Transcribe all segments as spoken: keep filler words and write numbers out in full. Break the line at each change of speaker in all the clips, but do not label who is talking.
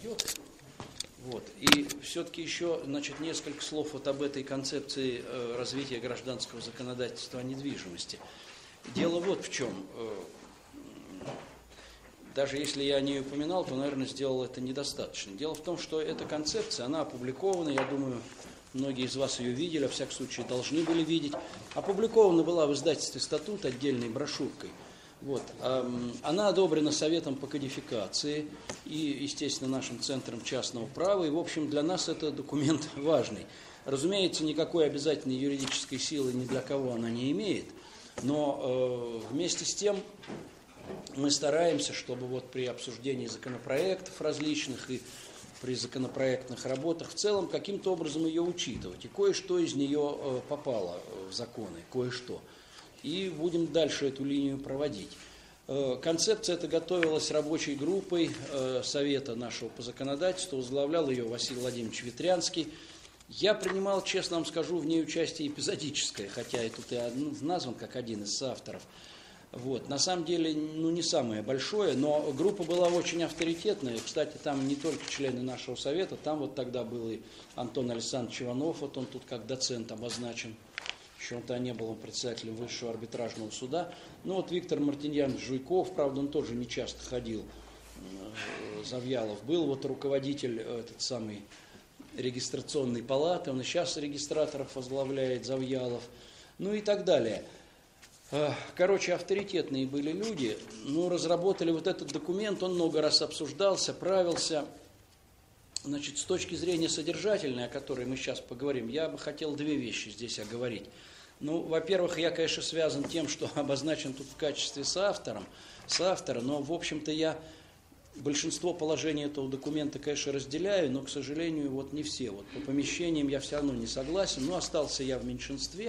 идет. Вот. И все-таки еще, значит, несколько слов вот об этой концепции э, развития гражданского законодательства о недвижимости. Дело вот в чем. Э, даже если я о ней упоминал, то, наверное, сделал это недостаточно. Дело в том, что эта концепция, она опубликована, я думаю, многие из вас ее видели, во всяком случае, должны были видеть. Опубликована была в издательстве «Статут» отдельной брошюркой. Вот. Она одобрена Советом по кодификации и, естественно, нашим Центром частного права. И, в общем, для нас это документ важный. Разумеется, никакой обязательной юридической силы ни для кого она не имеет. Но э, вместе с тем мы стараемся, чтобы вот при обсуждении законопроектов различных и при законопроектных работах в целом каким-то образом ее учитывать. И кое-что из нее э, попало в законы, кое-что. И будем дальше эту линию проводить. Концепция эта готовилась рабочей группой Совета нашего по законодательству, возглавлял ее Василий Владимирович Ветрянский. Я принимал, честно вам скажу, в ней участие эпизодическое, хотя и тут я назван как один из соавторов. Вот. На самом деле, ну, не самое большое, но группа была очень авторитетная. Кстати, там не только члены нашего Совета, там вот тогда был и Антон Александрович Иванов, вот он тут как доцент обозначен. Еще он тогда не был он председателем Высшего арбитражного суда. Ну вот Виктор Мартиньянович Жуйков, правда, он тоже не часто ходил, Завьялов был, вот руководитель этот самый регистрационной палаты, он и сейчас регистраторов возглавляет, Завьялов, ну и так далее. Короче, авторитетные были люди, ну, разработали вот этот документ, он много раз обсуждался, правился. Значит, с точки зрения содержательной, о которой мы сейчас поговорим, я бы хотел две вещи здесь оговорить. Ну, во-первых, я, конечно, связан тем, что обозначен тут в качестве соавтором, соавтора, но, в общем-то, я большинство положений этого документа, конечно, разделяю, но, к сожалению, вот не все. Вот по помещениям я все равно не согласен, но остался я в меньшинстве,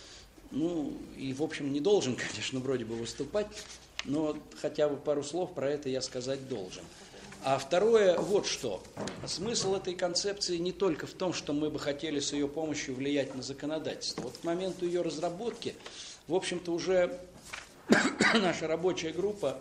ну, и, в общем, не должен, конечно, вроде бы выступать, но хотя бы пару слов про это я сказать должен. А второе, вот что. Смысл этой концепции не только в том, что мы бы хотели с ее помощью влиять на законодательство. Вот к моменту ее разработки, в общем-то, уже наша рабочая группа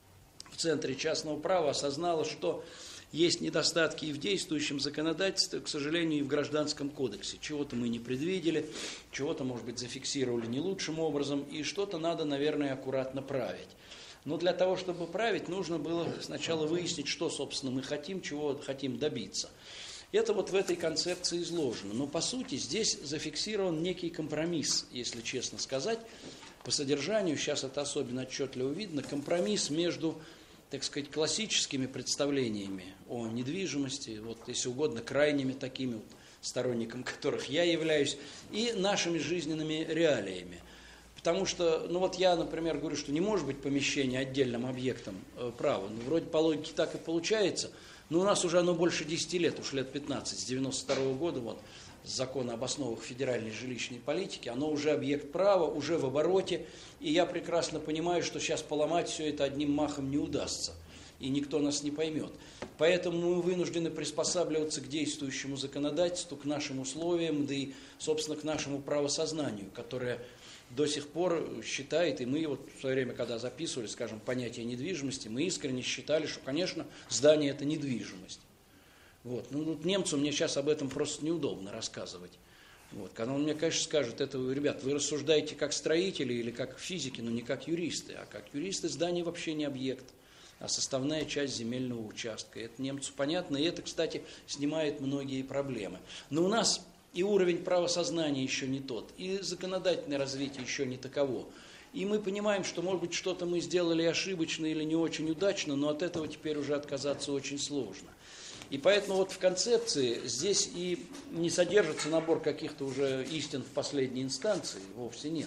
в Центре частного права осознала, что есть недостатки и в действующем законодательстве, к сожалению, и в Гражданском кодексе. Чего-то мы не предвидели, чего-то, может быть, зафиксировали не лучшим образом, и что-то надо, наверное, аккуратно править. Но для того, чтобы править, нужно было сначала выяснить, что, собственно, мы хотим, чего хотим добиться. Это вот в этой концепции изложено. Но, по сути, здесь зафиксирован некий компромисс, если честно сказать. По содержанию, сейчас это особенно отчетливо видно, компромисс между, так сказать, классическими представлениями о недвижимости, вот, если угодно, крайними такими, вот, сторонником которых я являюсь, и нашими жизненными реалиями. Потому что, ну вот я, например, говорю, что не может быть помещение отдельным объектом э, права. Ну, вроде по логике так и получается, но у нас уже оно больше десяти лет, уж лет пятнадцать, с девяносто второго года, вот, с закона об основах федеральной жилищной политики, оно уже объект права, уже в обороте, и я прекрасно понимаю, что сейчас поломать все это одним махом не удастся, и никто нас не поймет. Поэтому мы вынуждены приспосабливаться к действующему законодательству, к нашим условиям, да и, собственно, к нашему правосознанию, которое до сих пор считает, и мы вот в свое время, когда записывали, скажем, понятие недвижимости, мы искренне считали, что, конечно, здание – это недвижимость. Вот. Ну, вот немцу мне сейчас об этом просто неудобно рассказывать. Вот. Когда он мне, конечно, скажет, это, ребят, вы рассуждаете как строители или как физики, но не как юристы. А как юристы здание вообще не объект, а составная часть земельного участка. Это немцу понятно, и это, кстати, снимает многие проблемы. Но у нас и уровень правосознания еще не тот, и законодательное развитие еще не таково. И мы понимаем, что, может быть, что-то мы сделали ошибочно или не очень удачно, но от этого теперь уже отказаться очень сложно. И поэтому вот в концепции здесь и не содержится набор каких-то уже истин в последней инстанции, вовсе нет.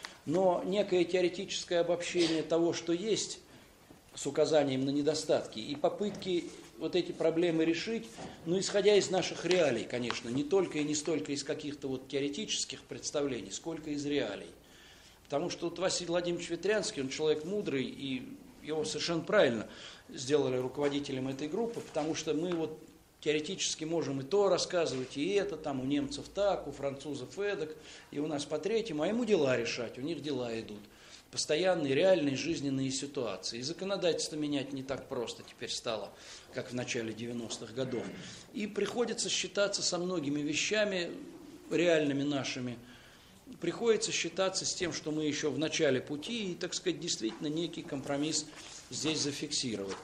Но некое теоретическое обобщение того, что есть, с указанием на недостатки, и попытки вот эти проблемы решить, ну, исходя из наших реалий, конечно, не только и не столько из каких-то вот теоретических представлений, сколько из реалий. Потому что вот Василий Владимирович Ветрянский, он человек мудрый, и его совершенно правильно сделали руководителем этой группы, потому что мы вот теоретически можем и то рассказывать, и это, там у немцев так, у французов эдак, и у нас по третьему, а ему дела решать, у них дела идут. постоянные реальные жизненные ситуации. И законодательство менять не так просто теперь стало, как в начале девяностых годов. И приходится считаться со многими вещами, реальными нашими. Приходится считаться с тем, что мы еще в начале пути, и, так сказать, действительно некий компромисс здесь зафиксировать.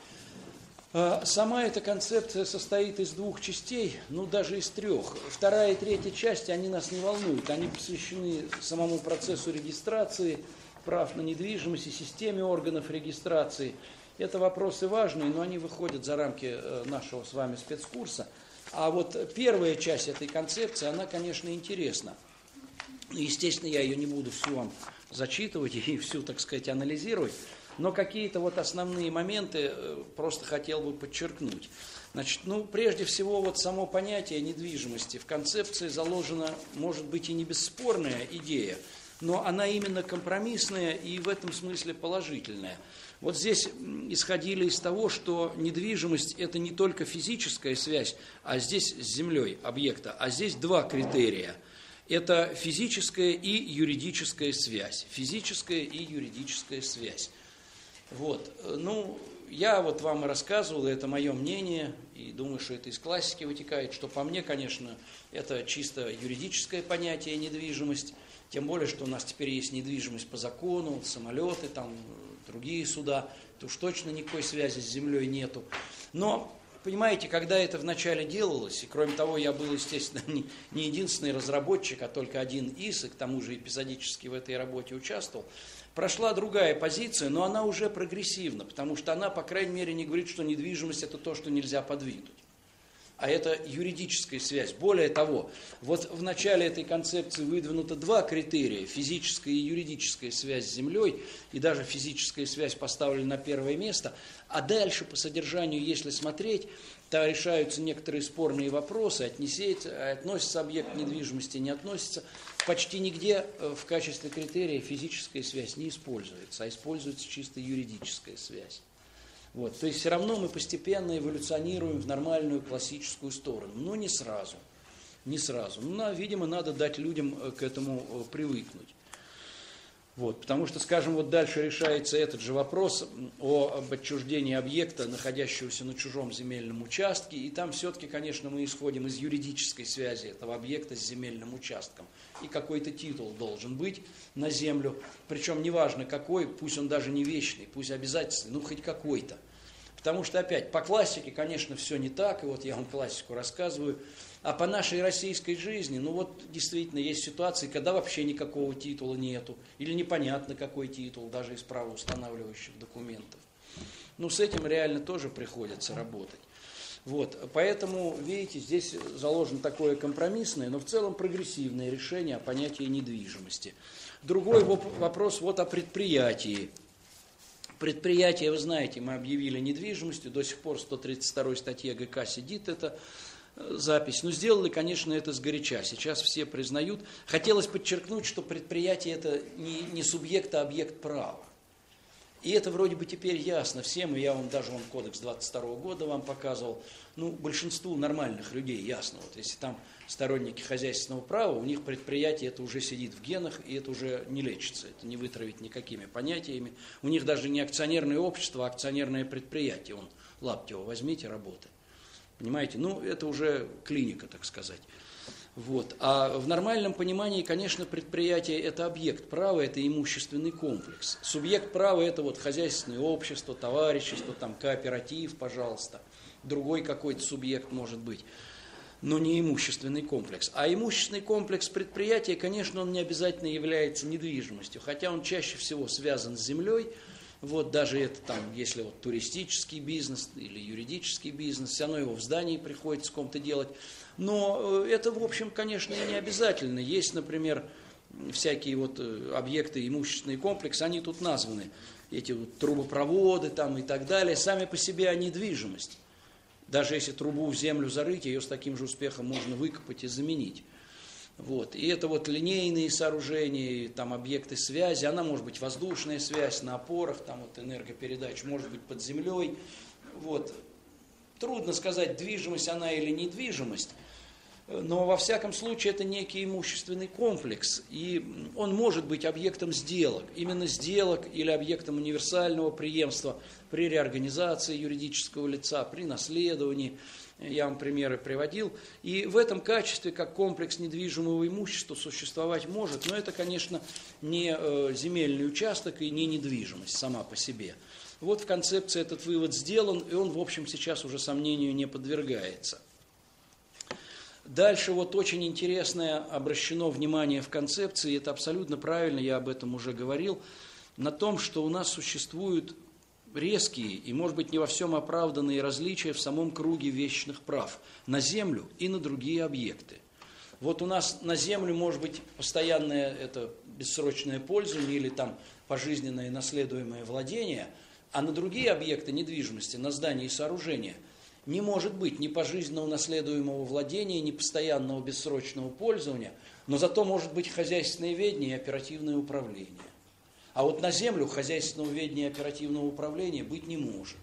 Сама эта концепция состоит из двух частей, ну даже из трех. Вторая и третья части, они нас не волнуют, они посвящены самому процессу регистрации прав на недвижимость и системе органов регистрации. Это вопросы важные, но они выходят за рамки нашего с вами спецкурса. А вот первая часть этой концепции, она, конечно, интересна. Естественно, я ее не буду всю вам зачитывать и всю, так сказать, анализировать. Но какие-то вот основные моменты просто хотел бы подчеркнуть. Значит, ну, прежде всего, вот само понятие недвижимости в концепции заложена, может быть, и не бесспорная идея, но она именно компромиссная и в этом смысле положительная. Вот здесь исходили из того, что недвижимость – это не только физическая связь, а здесь с землей объекта, а здесь два критерия. Это физическая и юридическая связь. Физическая и юридическая связь. Вот, ну, я вот вам и рассказывал, это мое мнение, и думаю, что это из классики вытекает, что по мне, конечно, это чисто юридическое понятие недвижимость, тем более, что у нас теперь есть недвижимость по закону, самолеты, там, другие суда, то уж точно никакой связи с землей нету. Но, понимаете, когда это вначале делалось, и кроме того, я был, естественно, не, не единственный разработчик, а только один ИС, и к тому же эпизодически в этой работе участвовал, прошла другая позиция, но она уже прогрессивна, потому что она, по крайней мере, не говорит, что недвижимость – это то, что нельзя подвинуть. А это юридическая связь. Более того, вот в начале этой концепции выдвинуто два критерия – физическая и юридическая связь с землей, и даже физическая связь поставлена на первое место. А дальше, по содержанию, если смотреть, то решаются некоторые спорные вопросы, отнесется, относится объект недвижимости, не относится. Почти нигде в качестве критерия физическая связь не используется, а используется чисто юридическая связь. Вот, то есть все равно мы постепенно эволюционируем в нормальную классическую сторону, но не сразу. Не сразу. Ну, видимо, надо дать людям к этому привыкнуть. Вот, потому что, скажем, вот дальше решается этот же вопрос о, об отчуждении объекта, находящегося на чужом земельном участке, и там все-таки, конечно, мы исходим из юридической связи этого объекта с земельным участком. И какой-то титул должен быть на землю, причем неважно какой, пусть он даже не вечный, пусть обязательный, ну хоть какой-то. Потому что, опять, по классике, конечно, все не так, и вот я вам классику рассказываю, а по нашей российской жизни, ну вот действительно есть ситуации, когда вообще никакого титула нету, или непонятно какой титул, даже из правоустанавливающих документов. Ну с этим реально тоже приходится работать. Вот, поэтому, видите, здесь заложено такое компромиссное, но в целом прогрессивное решение о понятии недвижимости. Другой вопрос вот о предприятии. Предприятие, вы знаете, мы объявили недвижимостью, до сих пор в сто тридцать второй статье ГК сидит эта запись. Но сделали, конечно, это сгоряча. Сейчас все признают. Хотелось подчеркнуть, что предприятие это не, не субъект, а объект права. И это вроде бы теперь ясно всем, и я вам даже вон кодекс двадцать второго года вам показывал. Ну, большинству нормальных людей ясно. Вот если там сторонники хозяйственного права, у них предприятие это уже сидит в генах, и это уже не лечится, это не вытравить никакими понятиями. У них даже не акционерное общество, а акционерное предприятие. Вон, Лаптева возьмите, работы. Понимаете? Ну, это уже клиника, так сказать. Вот. А в нормальном понимании, конечно, предприятие – это объект права, это имущественный комплекс. Субъект права – это вот хозяйственное общество, товарищество, там, кооператив, пожалуйста. Другой какой-то субъект может быть, но не имущественный комплекс. А имущественный комплекс предприятия, конечно, он не обязательно является недвижимостью, хотя он чаще всего связан с землей. Вот даже это там, если вот туристический бизнес или юридический бизнес, все равно его в здании приходится в ком-то делать. Но это, в общем, конечно, и не обязательно. Есть, например, всякие вот объекты, имущественный комплекс, они тут названы. Эти вот трубопроводы там и так далее. Сами по себе они недвижимость. Даже если трубу в землю зарыть, ее с таким же успехом можно выкопать и заменить. Вот. И это вот линейные сооружения, там объекты связи, она может быть воздушная связь на опорах, там вот энергопередач, может быть под землей. Вот. Трудно сказать, движимость она или недвижимость. Но во всяком случае это некий имущественный комплекс, и он может быть объектом сделок, именно сделок или объектом универсального преемства при реорганизации юридического лица, при наследовании. Я вам примеры приводил. И в этом качестве, как комплекс недвижимого имущества, существовать может, но это, конечно, не земельный участок и не недвижимость сама по себе. Вот в концепции этот вывод сделан, и он, в общем, сейчас уже сомнению не подвергается. Дальше вот очень интересное обращено внимание в концепции, это абсолютно правильно, я об этом уже говорил, на том, что у нас существуют резкие и, может быть, не во всем оправданные различия в самом круге вещных прав на землю и на другие объекты. Вот у нас на землю может быть постоянное это бессрочное пользование или там пожизненное наследуемое владение, а на другие объекты недвижимости, на здания и сооружения, не может быть ни пожизненного наследуемого владения, ни постоянного бессрочного пользования, но зато может быть хозяйственное ведение и оперативное управление. А вот на землю хозяйственного ведения и оперативного управления быть не может.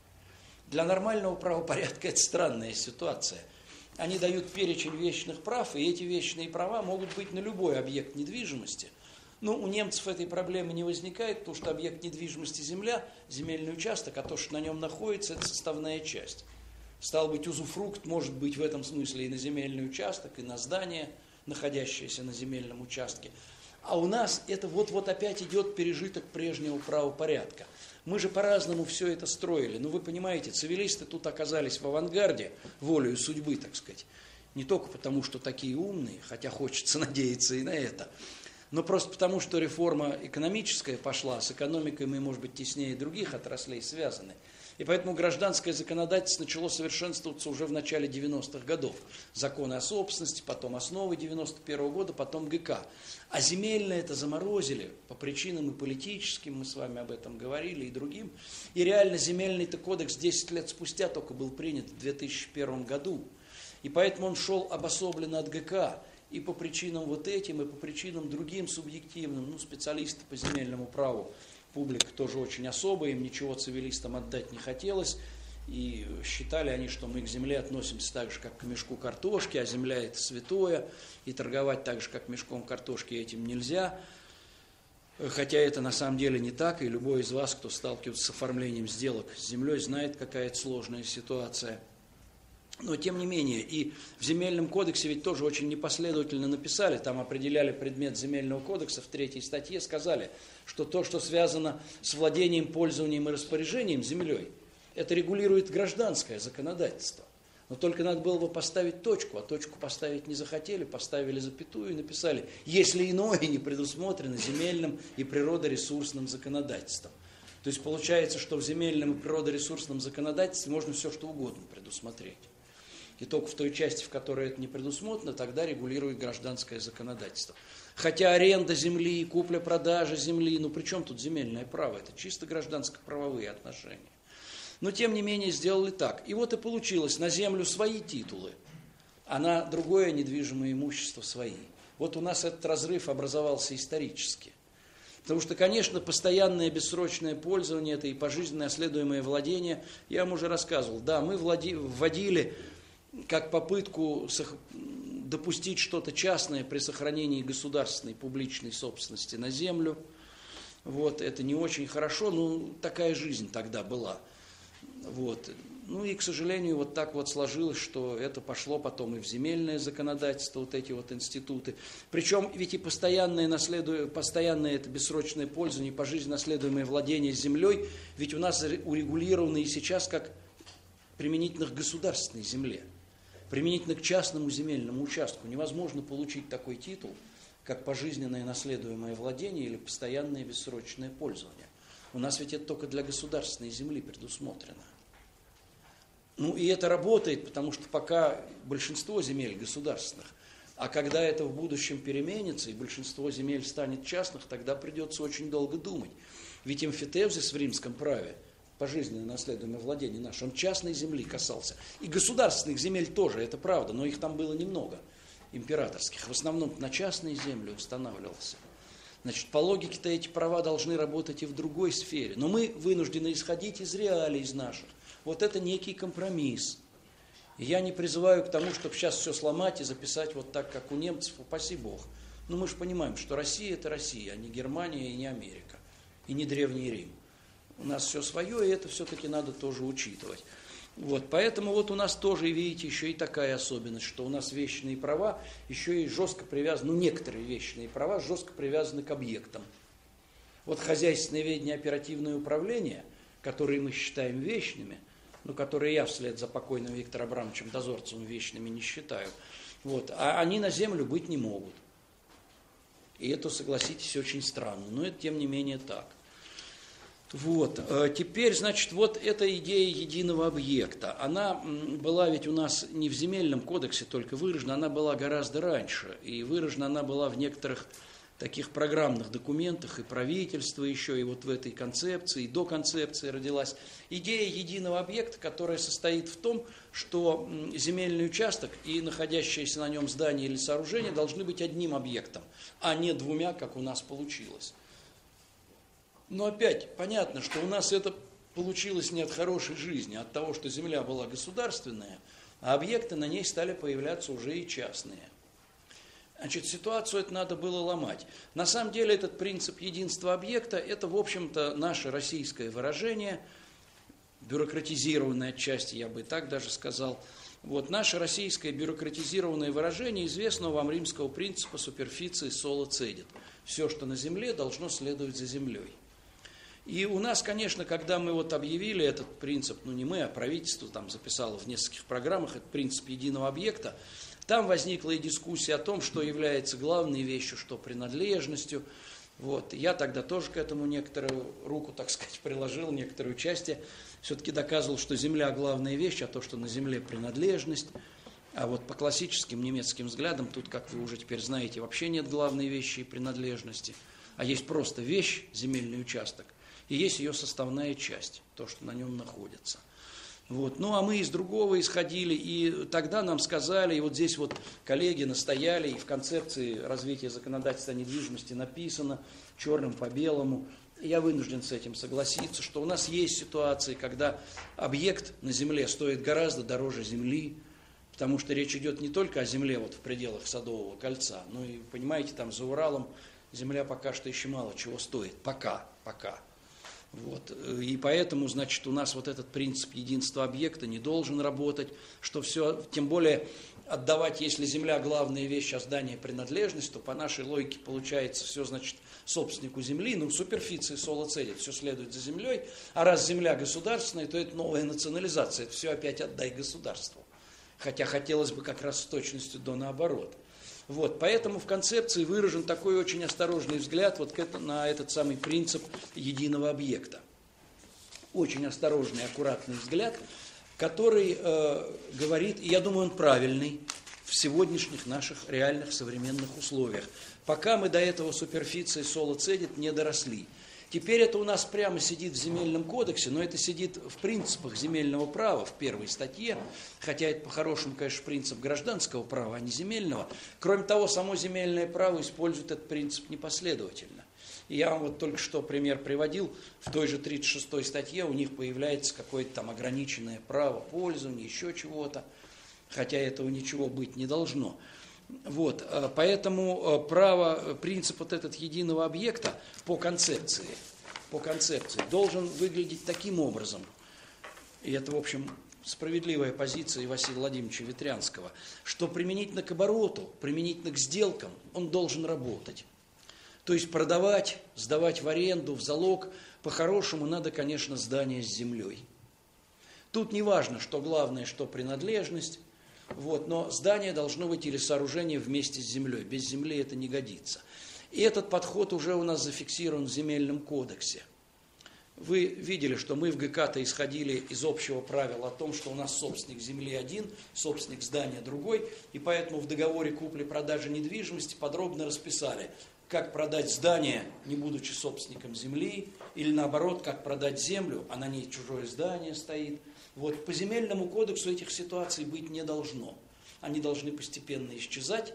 Для нормального правопорядка это странная ситуация. Они дают перечень вечных прав, и эти вечные права могут быть на любой объект недвижимости. Но у немцев этой проблемы не возникает, потому что объект недвижимости земля, земельный участок, а то, что на нем находится, это составная часть. Стало быть, узуфрукт может быть в этом смысле и на земельный участок, и на здание, находящееся на земельном участке. А у нас это вот-вот опять идет пережиток прежнего правопорядка. Мы же по-разному все это строили. Ну, вы понимаете, цивилисты тут оказались в авангарде, волею судьбы, так сказать. Не только потому, что такие умные, хотя хочется надеяться и на это, но просто потому, что реформа экономическая пошла, с экономикой мы, может быть, теснее других отраслей связаны. И поэтому гражданское законодательство начало совершенствоваться уже в начале девяностых годов. Законы о собственности, потом основы девяносто первого года, потом ГК. А земельное это заморозили по причинам и политическим, мы с вами об этом говорили, и другим. И реально земельный-то кодекс десять лет спустя только был принят в две тысячи первом году. И поэтому он шел обособленно от ГК. И по причинам вот этим, и по причинам другим субъективным, ну, специалисты по земельному праву, публика тоже очень особая, им ничего цивилистам отдать не хотелось, и считали они, что мы к земле относимся так же, как к мешку картошки, а земля это святое, и торговать так же, как мешком картошки, этим нельзя. Хотя это на самом деле не так, и любой из вас, кто сталкивается с оформлением сделок с землей, знает, какая это сложная ситуация. Но тем не менее, и в земельном кодексе ведь тоже очень непоследовательно написали, там определяли предмет земельного кодекса в третьей статье, сказали, что то, что связано с владением, пользованием и распоряжением землей, это регулирует гражданское законодательство. Но только надо было бы поставить точку, а точку поставить не захотели, поставили запятую и написали, если иное не предусмотрено земельным и природоресурсным законодательством. То есть получается, что в земельном и природоресурсном законодательстве можно все что угодно предусмотреть. И только в той части, в которой это не предусмотрено, тогда регулирует гражданское законодательство. Хотя аренда земли, купля-продажа земли, ну при чем тут земельное право? Это чисто гражданско-правовые отношения. Но тем не менее сделали так. И вот и получилось, на землю свои титулы, а на другое недвижимое имущество свои. Вот у нас этот разрыв образовался исторически. Потому что, конечно, постоянное бессрочное пользование, это и пожизненное наследуемое владение, я вам уже рассказывал, да, мы влади, вводили как попытку допустить что-то частное при сохранении государственной публичной собственности на землю. Вот, это не очень хорошо, но такая жизнь тогда была. Вот. Ну и, к сожалению, вот так вот сложилось, что это пошло потом и в земельное законодательство, вот эти вот институты. Причем ведь и постоянное, наследу... постоянное это бессрочное пользование, пожизненно наследуемое владение землей, ведь у нас урегулировано и сейчас как применительно к государственной земле. Применительно к частному земельному участку невозможно получить такой титул, как пожизненное наследуемое владение или постоянное бессрочное пользование. У нас ведь это только для государственной земли предусмотрено. Ну и это работает, потому что пока большинство земель государственных, а когда это в будущем переменится и большинство земель станет частных, тогда придется очень долго думать. Ведь эмфитевзис в римском праве, пожизненное наследуемое владение наше, он частной земли касался. И государственных земель тоже, это правда, но их там было немного, императорских. В основном на частные земли устанавливался. Значит, по логике-то эти права должны работать и в другой сфере. Но мы вынуждены исходить из реалий из наших. Вот это некий компромисс. И я не призываю к тому, чтобы сейчас все сломать и записать вот так, как у немцев, упаси Бог. Но мы же понимаем, что Россия – это Россия, а не Германия и не Америка, и не Древний Рим. У нас все свое, и это все-таки надо тоже учитывать. Вот, поэтому вот у нас тоже, видите, еще и такая особенность, что у нас вечные права еще и жестко привязаны, ну некоторые вечные права жестко привязаны к объектам. Вот хозяйственное ведение, оперативное управление, которые мы считаем вечными, ну, которые я вслед за покойным Виктором Абрамовичем Дозорцевым вечными не считаю, вот, а они на землю быть не могут. И это, согласитесь, очень странно, но это тем не менее так. Вот, теперь, значит, вот эта идея единого объекта, она была ведь у нас не в земельном кодексе только выражена, она была гораздо раньше, и выражена она была в некоторых таких программных документах и правительства еще, и вот в этой концепции, и до концепции родилась идея единого объекта, которая состоит в том, что земельный участок и находящееся на нем здание или сооружение должны быть одним объектом, а не двумя, как у нас получилось. Но опять понятно, что у нас это получилось не от хорошей жизни, а от того, что земля была государственная, а объекты на ней стали появляться уже и частные. Значит, ситуацию это надо было ломать. На самом деле этот принцип единства объекта, это, в общем-то, наше российское выражение, бюрократизированное отчасти, я бы и так даже сказал. Вот, наше российское бюрократизированное выражение известного вам римского принципа суперфиции соло цедит. Все, что на земле, должно следовать за землей. И у нас, конечно, когда мы вот объявили этот принцип, ну не мы, а правительство там записало в нескольких программах этот принцип единого объекта, там возникла и дискуссия о том, что является главной вещью, что принадлежностью. Вот. Я тогда тоже к этому некоторую руку, так сказать, приложил, некоторое участие. Все-таки доказывал, что земля главная вещь, а то, что на земле принадлежность. А вот по классическим немецким взглядам, тут, как вы уже теперь знаете, вообще нет главной вещи и принадлежности. А есть просто вещь, земельный участок, и есть ее составная часть, то, что на нем находится. Вот. Ну, а мы из другого исходили, и тогда нам сказали, и вот здесь вот коллеги настояли, и в концепции развития законодательства о недвижимости написано черным по белому, я вынужден с этим согласиться, что у нас есть ситуации, когда объект на земле стоит гораздо дороже земли, потому что речь идет не только о земле вот в пределах Садового кольца, но и, понимаете, там за Уралом земля пока что еще мало чего стоит, пока, пока. Вот. И поэтому, значит, у нас вот этот принцип единства объекта не должен работать, что все, тем более отдавать, если земля главная вещь, а здание принадлежность, то по нашей логике получается все, значит, собственнику земли, ну, суперфиции соло цедит, все следует за землей, а раз земля государственная, то это новая национализация, это все опять отдай государству. Хотя хотелось бы как раз с точностью до наоборот. Вот, поэтому в концепции выражен такой очень осторожный взгляд вот к это, на этот самый принцип единого объекта. Очень осторожный, аккуратный взгляд, который э, говорит, и я думаю, он правильный в сегодняшних наших реальных современных условиях. Пока мы до этого суперфиции соло цедит не доросли. Теперь это у нас прямо сидит в земельном кодексе, но это сидит в принципах земельного права, в первой статье, хотя это по-хорошему, конечно, принцип гражданского права, а не земельного. Кроме того, само земельное право использует этот принцип непоследовательно. И я вам вот только что пример приводил, в той же тридцать шестой статье у них появляется какое-то там ограниченное право пользования, еще чего-то, хотя этого ничего быть не должно. Вот, поэтому право, принцип вот этот единого объекта по концепции, по концепции должен выглядеть таким образом, и это, в общем, справедливая позиция Василия Владимировича Ветрянского, что применительно к обороту, применительно к сделкам он должен работать. То есть продавать, сдавать в аренду, в залог, по-хорошему надо, конечно, здание с землей. Тут не важно, что главное, что принадлежность. Вот, но здание должно быть или сооружение вместе с землей. Без земли это не годится. И этот подход уже у нас зафиксирован в земельном кодексе. Вы видели, что мы в ГК-то исходили из общего правила о том, что у нас собственник земли один, собственник здания другой, и поэтому в договоре купли-продажи недвижимости подробно расписали, как продать здание, не будучи собственником земли, или наоборот, как продать землю, а на ней чужое здание стоит. Вот, по земельному кодексу этих ситуаций быть не должно. Они должны постепенно исчезать.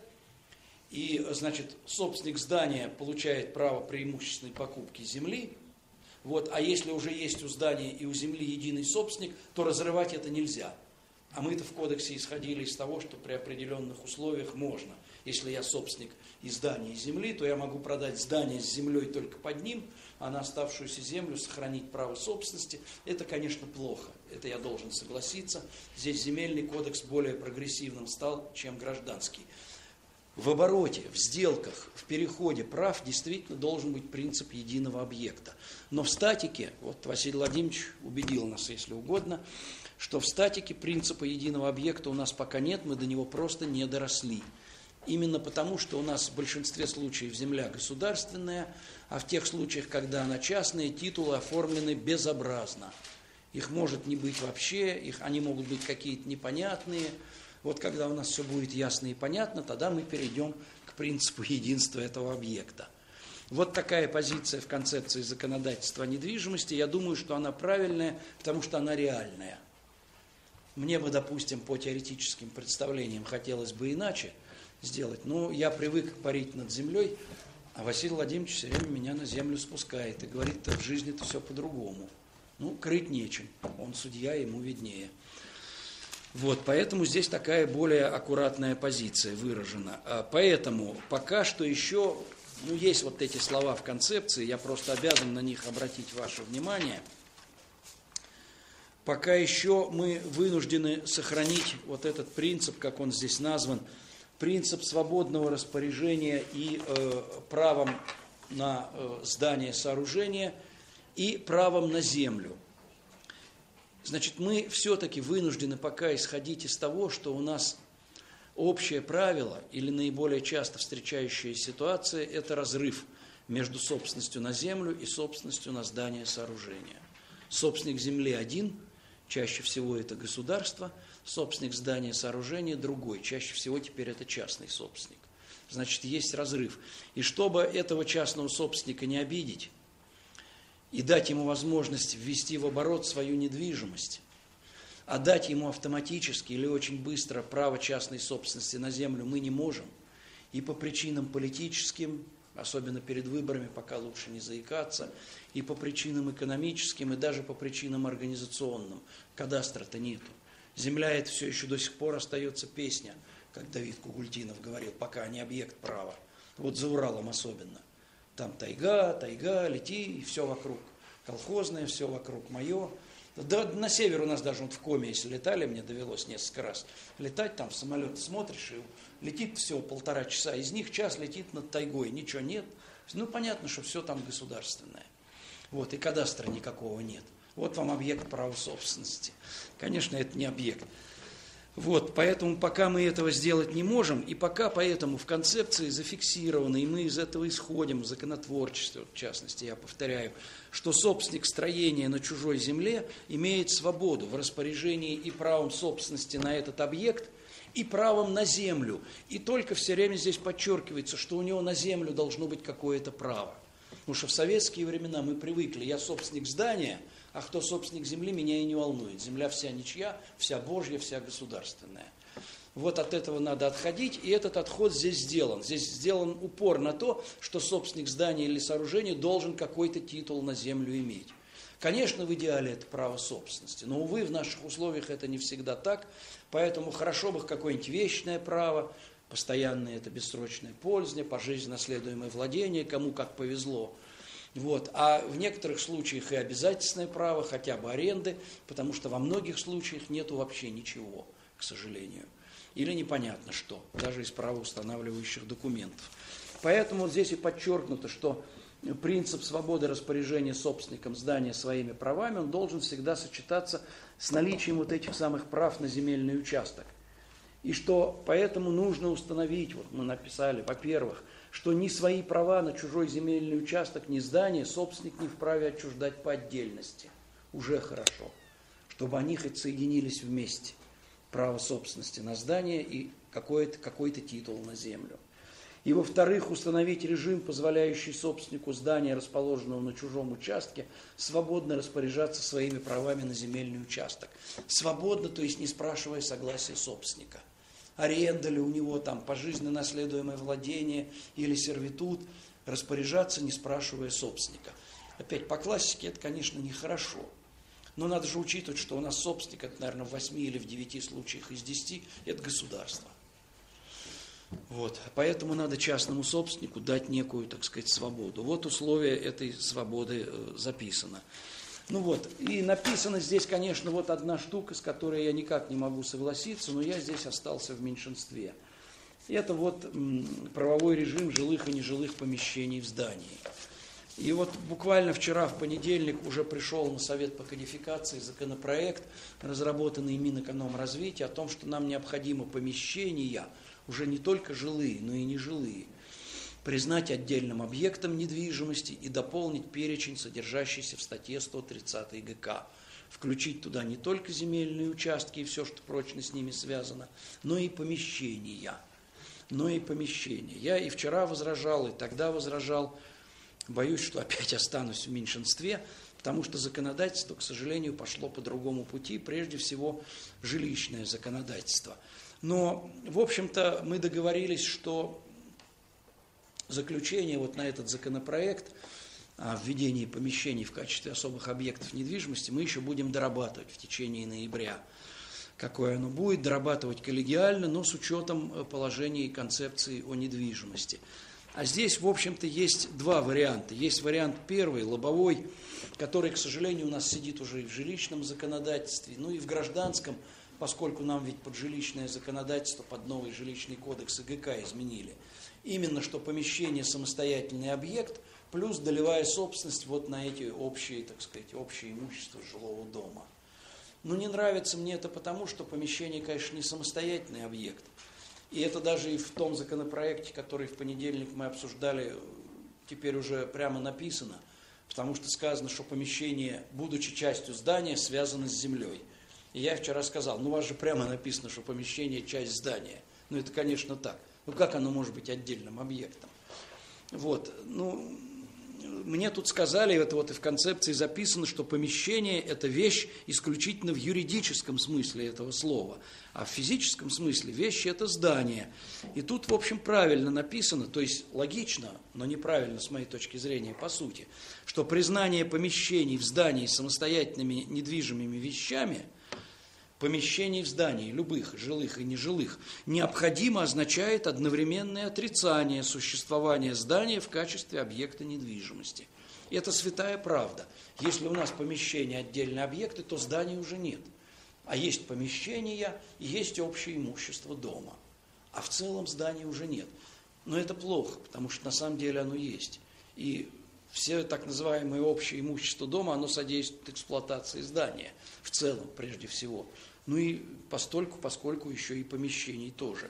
И, значит, собственник здания получает право преимущественной покупки земли. Вот, а если уже есть у здания и у земли единый собственник, то разрывать это нельзя. А мы-то в кодексе исходили из того, что при определенных условиях можно. Если я собственник и здания, и земли, то я могу продать здание с землей только под ним, а на оставшуюся землю сохранить право собственности. Это, конечно, плохо. Это я должен согласиться. Здесь земельный кодекс более прогрессивным стал, чем гражданский. В обороте, в сделках, в переходе прав действительно должен быть принцип единого объекта. Но в статике, вот Василий Владимирович убедил нас, если угодно, что в статике принципа единого объекта у нас пока нет, мы до него просто не доросли. Именно потому, что у нас в большинстве случаев земля государственная, а в тех случаях, когда она частная, титулы оформлены безобразно. Их может не быть вообще, их, они могут быть какие-то непонятные. Вот когда у нас все будет ясно и понятно, тогда мы перейдем к принципу единства этого объекта. Вот такая позиция в концепции законодательства о недвижимости. Я думаю, что она правильная, потому что она реальная. Мне бы, допустим, по теоретическим представлениям хотелось бы иначе сделать, но я привык парить над землей, а Василий Владимирович все время меня на землю спускает и говорит, что в жизни-то все по-другому. Ну, крыть нечем, он судья, ему виднее. Вот, поэтому здесь такая более аккуратная позиция выражена. Поэтому пока что еще, ну, есть вот эти слова в концепции, я просто обязан на них обратить ваше внимание. Пока еще мы вынуждены сохранить вот этот принцип, как он здесь назван, принцип свободного распоряжения и э, правом на э, здание, сооружение и правом на землю. Значит, мы все-таки вынуждены пока исходить из того, что у нас общее правило или наиболее часто встречающая ситуация – это разрыв между собственностью на землю и собственностью на здание, сооружение. Собственник земли один, чаще всего это государство, собственник здания, сооружения другой, чаще всего теперь это частный собственник. Значит, есть разрыв. И чтобы этого частного собственника не обидеть, и дать ему возможность ввести в оборот свою недвижимость, а дать ему автоматически или очень быстро право частной собственности на землю мы не можем, и по причинам политическим, особенно перед выборами, пока лучше не заикаться, и по причинам экономическим, и даже по причинам организационным. Кадастра-то нету. Земля – это все еще до сих пор остается песня, как Давид Кугультинов говорил, пока не объект права. Вот за Уралом особенно. Там тайга, тайга, лети, и все вокруг. Колхозное, все вокруг мое. Да, на север у нас даже вот в Коме, если летали, мне довелось несколько раз летать, там в самолет смотришь, и летит всего полтора часа, из них час летит над тайгой, ничего нет. Ну, понятно, что все там государственное. Вот, и кадастра никакого нет. Вот вам объект права собственности. Конечно, это не объект. Вот, поэтому пока мы этого сделать не можем, и пока поэтому в концепции зафиксировано, и мы из этого исходим, в законотворчестве, в частности, я повторяю, что собственник строения на чужой земле имеет свободу в распоряжении и правом собственности на этот объект, и правом на землю. И только все время здесь подчеркивается, что у него на землю должно быть какое-то право. Потому что в советские времена мы привыкли, я собственник здания, а кто собственник земли, меня и не волнует. Земля вся ничья, вся Божья, вся государственная. Вот от этого надо отходить, и этот отход здесь сделан. Здесь сделан упор на то, что собственник здания или сооружения должен какой-то титул на землю иметь. Конечно, в идеале это право собственности, но, увы, в наших условиях это не всегда так, поэтому хорошо бы какое-нибудь вечное право, постоянное это бессрочное пользование, пожизненно наследуемое владение, кому как повезло. Вот. А в некоторых случаях и обязательственное право, хотя бы аренды, потому что во многих случаях нету вообще ничего, к сожалению. Или непонятно что, даже из правоустанавливающих документов. Поэтому вот здесь и подчеркнуто, что принцип свободы распоряжения собственником здания своими правами, он должен всегда сочетаться с наличием вот этих самых прав на земельный участок. И что поэтому нужно установить, вот мы написали, во-первых, что ни свои права на чужой земельный участок, ни здание собственник не вправе отчуждать по отдельности. Уже хорошо. Чтобы они хоть соединились вместе. Право собственности на здание и какой-то, какой-то титул на землю. И во-вторых, установить режим, позволяющий собственнику здания, расположенного на чужом участке, свободно распоряжаться своими правами на земельный участок. Свободно, то есть не спрашивая согласия собственника. Аренда ли у него там, пожизненно наследуемое владение или сервитут, распоряжаться, не спрашивая собственника. Опять, по классике это, конечно, нехорошо. Но надо же учитывать, что у нас собственник, это, наверное, в восьми или в девяти случаях из десяти, это государство. Вот. Поэтому надо частному собственнику дать некую, так сказать, свободу. Вот условие этой свободы записано. Ну вот, и написано здесь, конечно, вот одна штука, с которой я никак не могу согласиться, но я здесь остался в меньшинстве. Это вот м, правовой режим жилых и нежилых помещений в здании. И вот буквально вчера, в понедельник, уже пришел на Совет по кодификации законопроект, разработанный Минэкономразвития, о том, что нам необходимо помещения, уже не только жилые, но и нежилые, признать отдельным объектом недвижимости и дополнить перечень, содержащийся в статье сто тридцать ГК. Включить туда не только земельные участки и все, что прочно с ними связано, но и помещения. Но и помещения. Я и вчера возражал, и тогда возражал. Боюсь, что опять останусь в меньшинстве, потому что законодательство, к сожалению, пошло по другому пути, прежде всего жилищное законодательство. Но, в общем-то, мы договорились, что заключение вот на этот законопроект о введении помещений в качестве особых объектов недвижимости мы еще будем дорабатывать в течение ноября. Какое оно будет, дорабатывать коллегиально, но с учетом положений и концепции о недвижимости. А здесь, в общем-то, есть два варианта. Есть вариант первый, лобовой, который, к сожалению, у нас сидит уже и в жилищном законодательстве, ну и в гражданском, поскольку нам ведь под жилищное законодательство, под новый жилищный кодекс и ГК изменили. Именно что помещение самостоятельный объект, плюс долевая собственность вот на эти общие, так сказать, общее имущество жилого дома. Но не нравится мне это потому, что помещение, конечно, не самостоятельный объект. И это даже и в том законопроекте, который в понедельник мы обсуждали, теперь уже прямо написано, потому что сказано, что помещение, будучи частью здания, связано с землей. И я вчера сказал, ну у вас же прямо написано, что помещение часть здания. Ну это, конечно, так. Ну как оно может быть отдельным объектом? Вот, ну, мне тут сказали, это вот и в концепции записано, что помещение – это вещь исключительно в юридическом смысле этого слова, а в физическом смысле вещь – это здание. И тут, в общем, правильно написано, то есть логично, но неправильно с моей точки зрения, по сути, что признание помещений в здании самостоятельными недвижимыми вещами, помещений в здании, любых, жилых и нежилых, необходимо означает одновременное отрицание существования здания в качестве объекта недвижимости. Это святая правда. Если у нас помещения отдельные объекты, то зданий уже нет. А есть помещения и есть общее имущество дома. А в целом зданий уже нет. Но это плохо, потому что на самом деле оно есть. И все так называемое общее имущество дома, оно содействует эксплуатации здания в целом, прежде всего. Ну и постольку, поскольку еще и помещений тоже.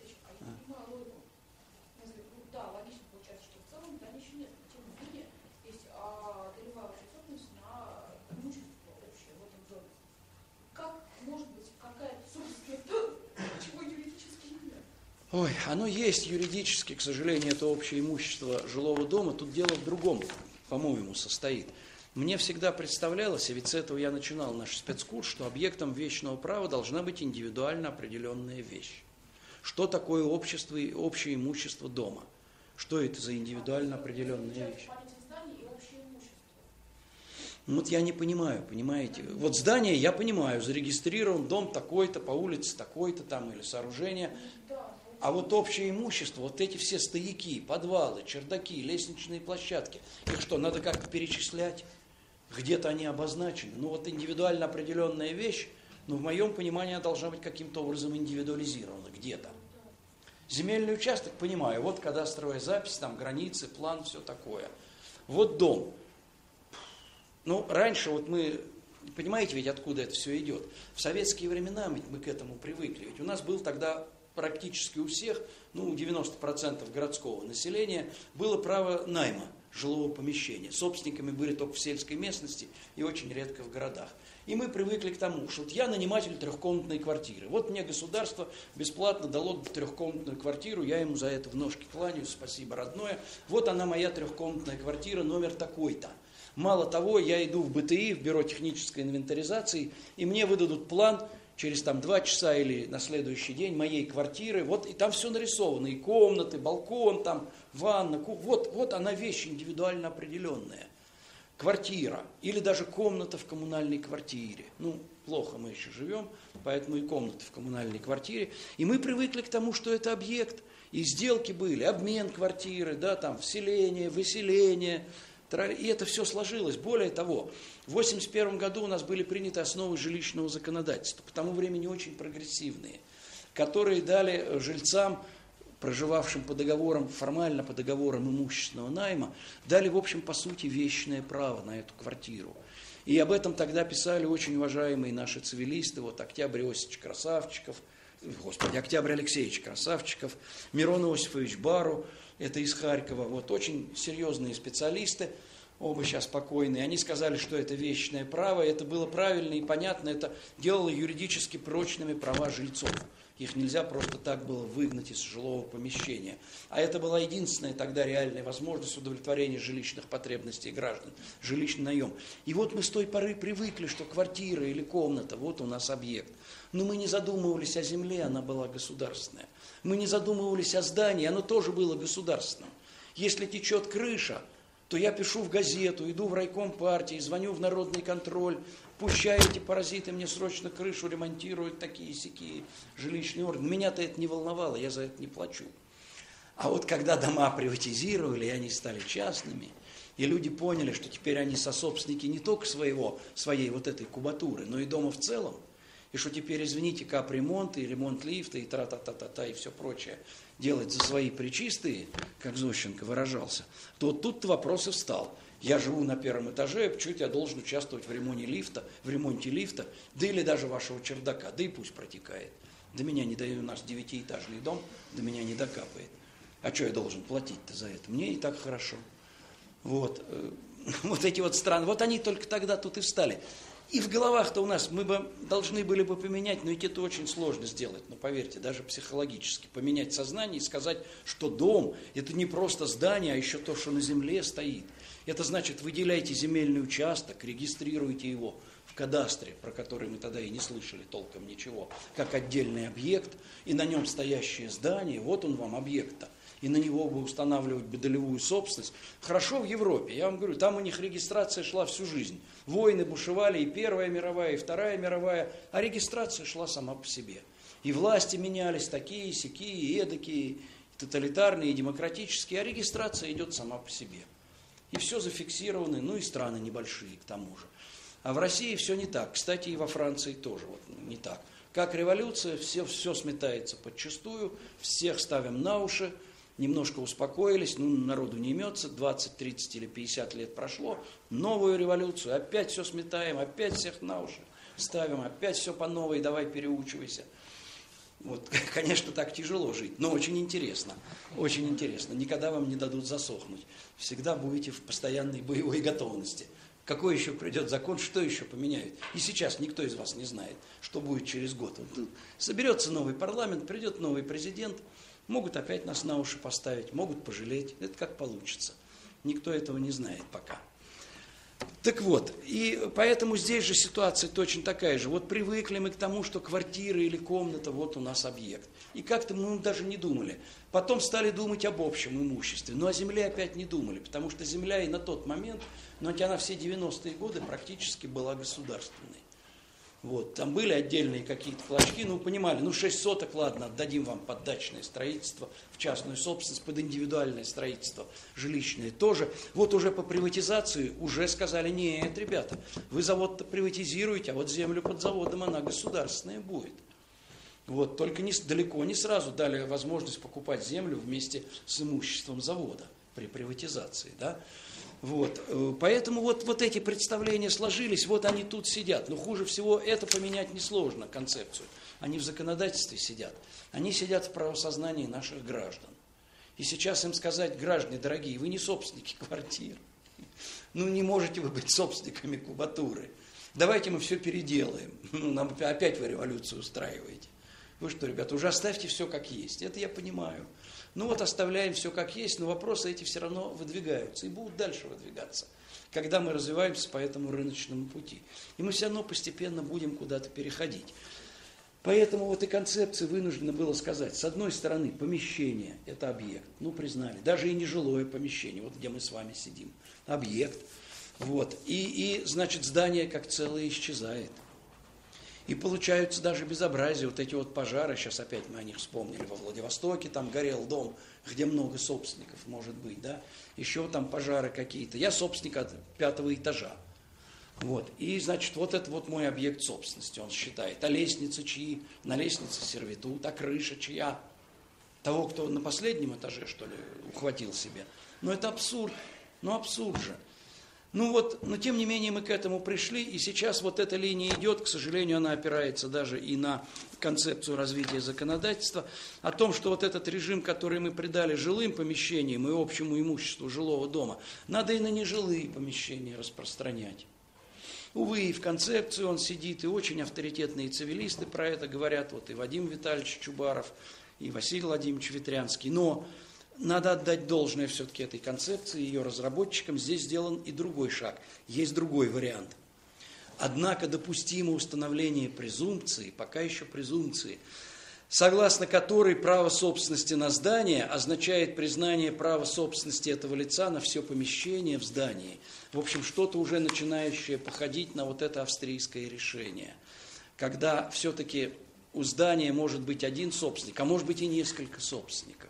Да, логично получается, что в целом здания еще нет. Тем не менее, есть долевая собственность на имущество общее в этом доме. Как может быть какая-то собственность, чего юридически нет?
Ой, оно есть юридически, к сожалению, это общее имущество жилого дома. Тут дело в другом, по-моему, состоит. Мне всегда представлялось, и ведь с этого я начинал наш спецкурс, что объектом вещного права должна быть индивидуально определенная вещь. Что такое общество и общее имущество дома? Что это за индивидуально определенная вещь? Вот я не понимаю, понимаете? Вот здание, я понимаю, зарегистрирован дом такой-то, по улице такой-то там, или сооружение. А вот общее имущество, вот эти все стояки, подвалы, чердаки, лестничные площадки, их что, надо как-то перечислять? Где-то они обозначены. Ну вот индивидуально определенная вещь, но в моем понимании она должна быть каким-то образом индивидуализирована где-то. Земельный участок, понимаю, вот кадастровая запись, там границы, план, все такое. Вот дом. Ну, раньше вот мы, понимаете ведь, откуда это все идет? В советские времена ведь мы к этому привыкли. Ведь у нас был тогда практически у всех, ну, у девяноста процентов городского населения было право найма жилого помещения. Собственниками были только в сельской местности и очень редко в городах. И мы привыкли к тому, что вот я наниматель трехкомнатной квартиры. Вот мне государство бесплатно дало трехкомнатную квартиру, я ему за это в ножки кланяюсь, спасибо, родное. Вот она моя трехкомнатная квартира, номер такой-то. Мало того, я иду в БТИ, в Бюро технической инвентаризации, и мне выдадут план через там два часа или на следующий день моей квартиры, вот и там все нарисовано, и комнаты, балкон, там, ванна, кухня, вот, вот она вещь индивидуально определенная. квартира или даже комната в коммунальной квартире. Ну, плохо мы еще живем, поэтому и комната в коммунальной квартире. И мы привыкли к тому, что это объект. И сделки были, обмен квартиры, да, там, вселение, выселение. И это все сложилось. Более того, в восемьдесят первом году у нас были приняты основы жилищного законодательства, по тому времени очень прогрессивные, которые дали жильцам, проживавшим по договорам, формально по договорам имущественного найма, дали, в общем, по сути, вечное право на эту квартиру. И об этом тогда писали очень уважаемые наши цивилисты, вот Октябрь Иосифович Красавчиков, господи, Октябрь Алексеевич Красавчиков, Мирон Иосифович Бару, это из Харькова, вот очень серьезные специалисты, оба сейчас покойные, они сказали, что это вечное право, это было правильно и понятно, это делало юридически прочными права жильцов. Их нельзя просто так было выгнать из жилого помещения. А это была единственная тогда реальная возможность удовлетворения жилищных потребностей граждан, жилищный наем. И вот мы с той поры привыкли, что квартира или комната, вот у нас объект. Но мы не задумывались о земле, она была государственная. Мы не задумывались о здании, оно тоже было государственным. Если течет крыша, то я пишу в газету, иду в райком партии, звоню в народный контроль, пущай эти паразиты мне срочно крышу ремонтируют, такие-сякие жилищные органы. Меня-то это не волновало, я за это не плачу. А вот когда дома приватизировали, и они стали частными, и люди поняли, что теперь они сособственники не только своего, своей вот этой кубатуры, но и дома в целом, и что теперь, извините, капремонт и ремонт лифта и тра-та-та-та-та и все прочее делать за свои причистые, как Зощенко выражался, то вот тут вопрос и встал. Я живу на первом этаже, почему я должен участвовать в ремонте лифта, в ремонте лифта, да или даже вашего чердака, да и пусть протекает. До меня не дает, у нас девятиэтажный дом, до меня не докапает. А что я должен платить-то за это? Мне и так хорошо. Вот, вот эти вот страны, вот они только тогда тут и встали. И в головах-то у нас мы бы должны были бы поменять, но ведь это очень сложно сделать, но поверьте, даже психологически, поменять сознание и сказать, что дом – это не просто здание, а еще то, что на земле стоит. Это значит, выделяйте земельный участок, регистрируйте его в кадастре, про который мы тогда и не слышали толком ничего, как отдельный объект, и на нем стоящее здание, вот он вам объект-то. И на него бы устанавливать бы долевую собственность. Хорошо в Европе, я вам говорю, там у них регистрация шла всю жизнь. Войны бушевали, и Первая мировая, и Вторая мировая, а регистрация шла сама по себе. И власти менялись такие, сякие, эдакие, тоталитарные, и демократические, а регистрация идет сама по себе. И все зафиксировано, ну и страны небольшие к тому же. А в России все не так, кстати, и во Франции тоже вот не так. Как революция, все, все сметается подчистую, всех ставим на уши, немножко успокоились, ну, народу не имется, двадцать, тридцать или пятьдесят лет прошло, новую революцию, опять все сметаем, опять всех на уши ставим, опять все по новой, давай переучивайся. Вот, конечно, так тяжело жить, но очень интересно, очень интересно, никогда вам не дадут засохнуть, всегда будете в постоянной боевой готовности. Какой еще придет закон, что еще поменяют? И сейчас никто из вас не знает, что будет через год. Вот, соберется новый парламент, придет новый президент, могут опять нас на уши поставить, могут пожалеть. Это как получится. Никто этого не знает пока. Так вот, и поэтому здесь же ситуация точно такая же. Вот привыкли мы к тому, что квартира или комната, вот у нас объект. И как-то мы даже не думали. Потом стали думать об общем имуществе. Но о земле опять не думали, потому что земля и на тот момент, но ведь она все девяностые годы практически была государственной. Вот, там были отдельные какие-то клочки, ну, понимали, ну, шесть соток, ладно, отдадим вам под дачное строительство, в частную собственность, под индивидуальное строительство, жилищное тоже. Вот уже по приватизации уже сказали, нет, ребята, вы завод-то приватизируете, а вот землю под заводом, она государственная будет. Вот, только не, далеко не сразу дали возможность покупать землю вместе с имуществом завода при приватизации, да. Вот, поэтому вот, вот эти представления сложились, вот они тут сидят. Но хуже всего это поменять несложно, концепцию. Они в законодательстве сидят. Они сидят в правосознании наших граждан. И сейчас им сказать, граждане дорогие, вы не собственники квартир. Ну не можете вы быть собственниками кубатуры. Давайте мы все переделаем. Ну, нам опять вы революцию устраиваете. Вы что, ребята, уже оставьте все как есть. Это я понимаю. Ну вот оставляем все как есть, но вопросы эти все равно выдвигаются и будут дальше выдвигаться, когда мы развиваемся по этому рыночному пути. И мы все равно постепенно будем куда-то переходить. Поэтому вот и концепции вынуждено было сказать, с одной стороны, помещение – это объект, ну признали, даже и нежилое помещение, вот где мы с вами сидим, объект. Вот. И, и, значит, здание как целое исчезает. И получаются даже безобразия, вот эти вот пожары, сейчас опять мы о них вспомнили, во Владивостоке там горел дом, где много собственников, может быть, да, еще там пожары какие-то. Я собственник от пятого этажа. Вот. И, значит, вот это вот мой объект собственности, он считает. А лестницы чьи? На лестнице сервитут, а крыша чья? Того, кто на последнем этаже, что ли, ухватил себе. Ну, это абсурд. Ну, абсурд же. Ну вот, но тем не менее мы к этому пришли, и сейчас вот эта линия идет, к сожалению, она опирается даже и на концепцию развития законодательства, о том, что вот этот режим, который мы придали жилым помещениям и общему имуществу жилого дома, надо и на нежилые помещения распространять. Увы, и в концепции он сидит, и очень авторитетные цивилисты про это говорят, вот и Вадим Витальевич Чубаров, и Василий Владимирович Ветрянский, но надо отдать должное все-таки этой концепции, ее разработчикам. Здесь сделан и другой шаг. Есть другой вариант. Однако допустимо установление презумпции, пока еще презумпции, согласно которой право собственности на здание означает признание права собственности этого лица на все помещение в здании. В общем, что-то уже начинающее походить на вот это австрийское решение. Когда все-таки у здания может быть один собственник, а может быть и несколько собственников.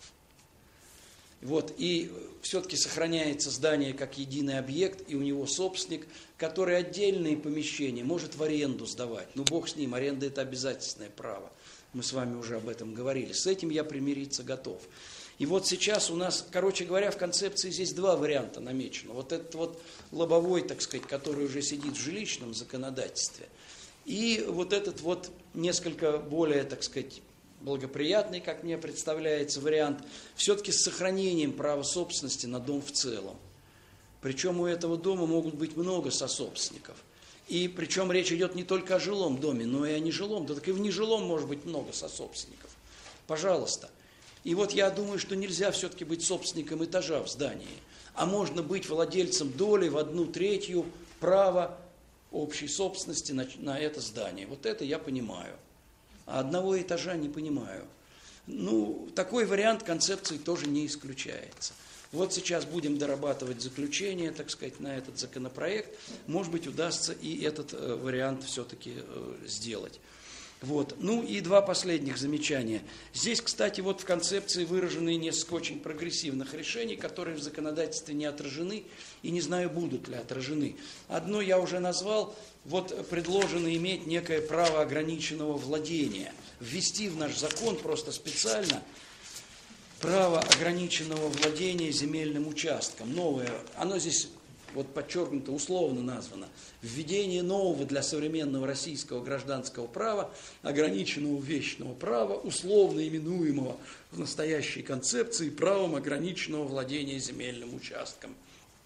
Вот, и все-таки сохраняется здание как единый объект, и у него собственник, который отдельные помещения может в аренду сдавать. Ну, бог с ним, аренда – это обязательное право. Мы с вами уже об этом говорили. С этим я примириться готов. И вот сейчас у нас, короче говоря, в концепции здесь два варианта намечено. Вот этот вот лобовой, так сказать, который уже сидит в жилищном законодательстве, и вот этот вот несколько более, так сказать, благоприятный, как мне представляется, вариант, все-таки с сохранением права собственности на дом в целом. Причем у этого дома могут быть много сособственников. И причем речь идет не только о жилом доме, но и о нежилом. Да так и в нежилом может быть много сособственников. Пожалуйста. И вот я думаю, что нельзя все-таки быть собственником этажа в здании, а можно быть владельцем доли в одну третью права общей собственности на, на это здание. Вот это я понимаю. А одного этажа не понимаю. Ну, такой вариант концепции тоже не исключается. Вот сейчас будем дорабатывать заключение, так сказать, на этот законопроект. Может быть, удастся и этот э, вариант все-таки э, сделать. Вот. Ну и два последних замечания. Здесь, кстати, вот в концепции выражены несколько очень прогрессивных решений, которые в законодательстве не отражены, и не знаю, будут ли отражены. Одно я уже назвал, вот предложено иметь некое право ограниченного владения. Ввести в наш закон просто специально право ограниченного владения земельным участком. Новое, оно здесь вот подчеркнуто, условно названо. Введение нового для современного российского гражданского права, ограниченного вещного права, условно именуемого в настоящей концепции правом ограниченного владения земельным участком.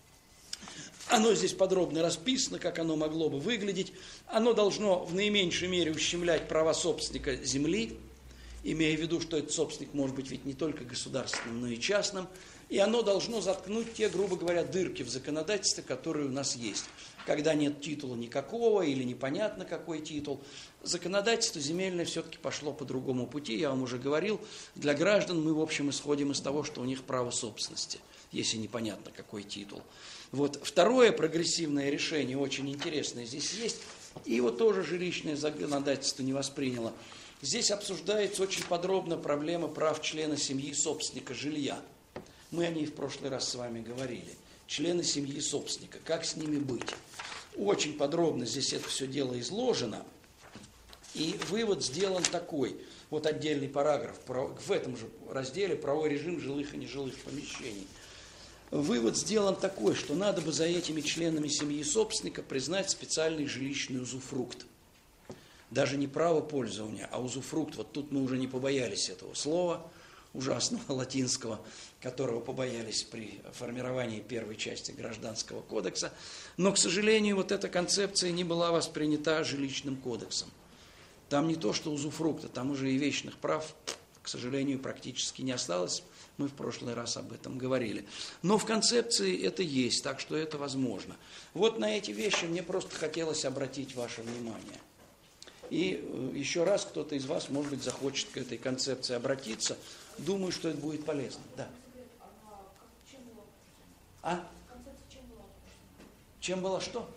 Оно здесь подробно расписано, как оно могло бы выглядеть. Оно должно в наименьшей мере ущемлять права собственника земли, имея в виду, что этот собственник может быть ведь не только государственным, но и частным. И оно должно заткнуть те, грубо говоря, дырки в законодательстве, которые у нас есть. Когда нет титула никакого или непонятно какой титул, законодательство земельное все-таки пошло по другому пути. Я вам уже говорил, для граждан мы, в общем, исходим из того, что у них право собственности, если непонятно какой титул. Вот. Второе прогрессивное решение, очень интересное, здесь есть, и его тоже жилищное законодательство не восприняло. Здесь обсуждается очень подробно проблема прав члена семьи собственника жилья. Мы о ней в прошлый раз с вами говорили. Члены семьи собственника, как с ними быть? Очень подробно здесь это все дело изложено. И вывод сделан такой. Вот отдельный параграф в этом же разделе «Правовой режим жилых и нежилых помещений». Вывод сделан такой, что надо бы за этими членами семьи собственника признать специальный жилищный узуфрукт. Даже не право пользования, а узуфрукт. Вот тут мы уже не побоялись этого слова ужасного латинского, которого побоялись при формировании первой части Гражданского кодекса. Но, к сожалению, вот эта концепция не была воспринята жилищным кодексом. Там не то, что узуфрукта, там уже и вечных прав, к сожалению, практически не осталось. Мы в прошлый раз об этом говорили. Но в концепции это есть, так что это возможно. Вот на эти вещи мне просто хотелось обратить ваше внимание. И еще раз кто-то из вас, может быть, захочет к этой концепции обратиться. Думаю, что это будет полезно. Да. А? Чем была что?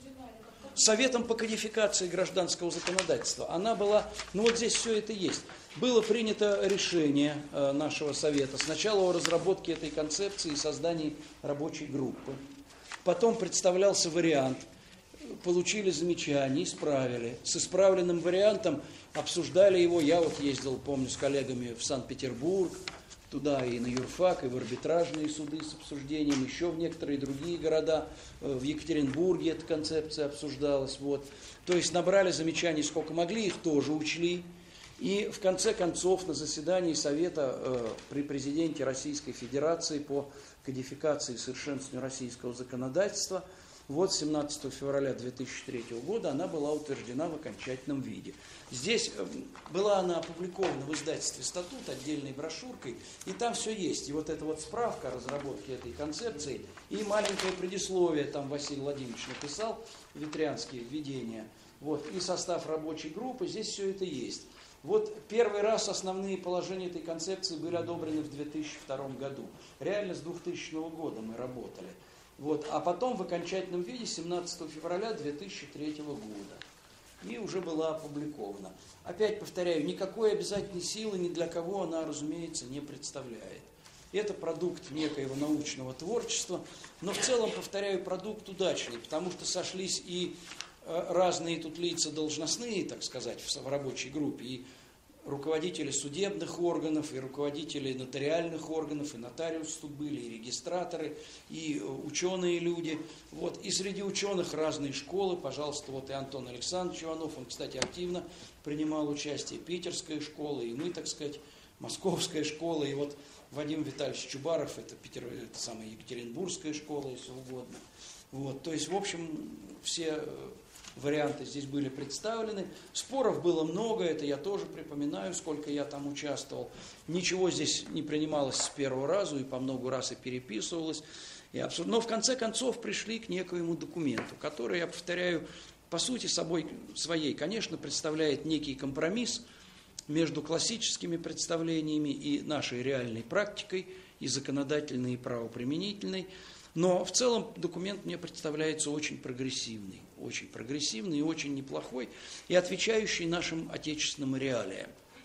Советом по кодификации гражданского законодательства. Она была, ну вот здесь все это есть. Было принято решение э, нашего совета сначала о разработке этой концепции и создании рабочей группы. Потом представлялся вариант, получили замечания, исправили. С исправленным вариантом обсуждали его. Я вот ездил, помню, с коллегами в Санкт-Петербург, туда и на юрфак, и в арбитражные суды с обсуждением, еще в некоторые другие города. В Екатеринбурге эта концепция обсуждалась. Вот. То есть набрали замечаний сколько могли, их тоже учли. И в конце концов на заседании Совета э, при президенте Российской Федерации по кодификации и совершенствованию российского законодательства вот семнадцатого февраля две тысячи третьего года она была утверждена в окончательном виде. Здесь была она опубликована в издательстве «Статут» отдельной брошюркой, и там все есть. И вот эта вот справка о разработке этой концепции, и маленькое предисловие, там Василий Владимирович написал, ветрянские введения, вот, и состав рабочей группы, здесь все это есть. Вот первый раз основные положения этой концепции были одобрены в две тысячи втором году. Реально с двухтысячного года мы работали. Вот, а потом в окончательном виде семнадцатого февраля две тысячи третьего года. И уже была опубликована. Опять повторяю, никакой обязательной силы ни для кого она, разумеется, не представляет. Это продукт некоего научного творчества, но в целом, повторяю, продукт удачный, потому что сошлись и разные тут лица должностные, так сказать, в рабочей группе, и руководители судебных органов, и руководители нотариальных органов, и нотариусы тут были, и регистраторы, и ученые люди. Вот. И среди ученых разные школы, пожалуйста, вот и Антон Александрович Иванов, он, кстати, активно принимал участие, питерская школа, и мы, так сказать, московская школа, и вот Вадим Витальевич Чубаров, это, Питер, это самая Екатеринбургская школа, если угодно. Вот. То есть, в общем, все варианты здесь были представлены. Споров было много, это я тоже припоминаю, сколько я там участвовал. Ничего здесь не принималось с первого раза, и по много раз и переписывалось. И абсурд... Но в конце концов пришли к некоему документу, который, я повторяю, по сути собой, своей, конечно, представляет некий компромисс между классическими представлениями и нашей реальной практикой, и законодательной, и правоприменительной. Но в целом документ мне представляется очень прогрессивный, очень прогрессивный и очень неплохой, и отвечающий нашим отечественным реалиям.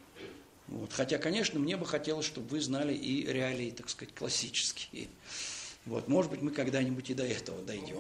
Вот. Хотя, конечно, мне бы хотелось, чтобы вы знали и реалии, так сказать, классические. Вот. Может быть, мы когда-нибудь и до этого дойдем.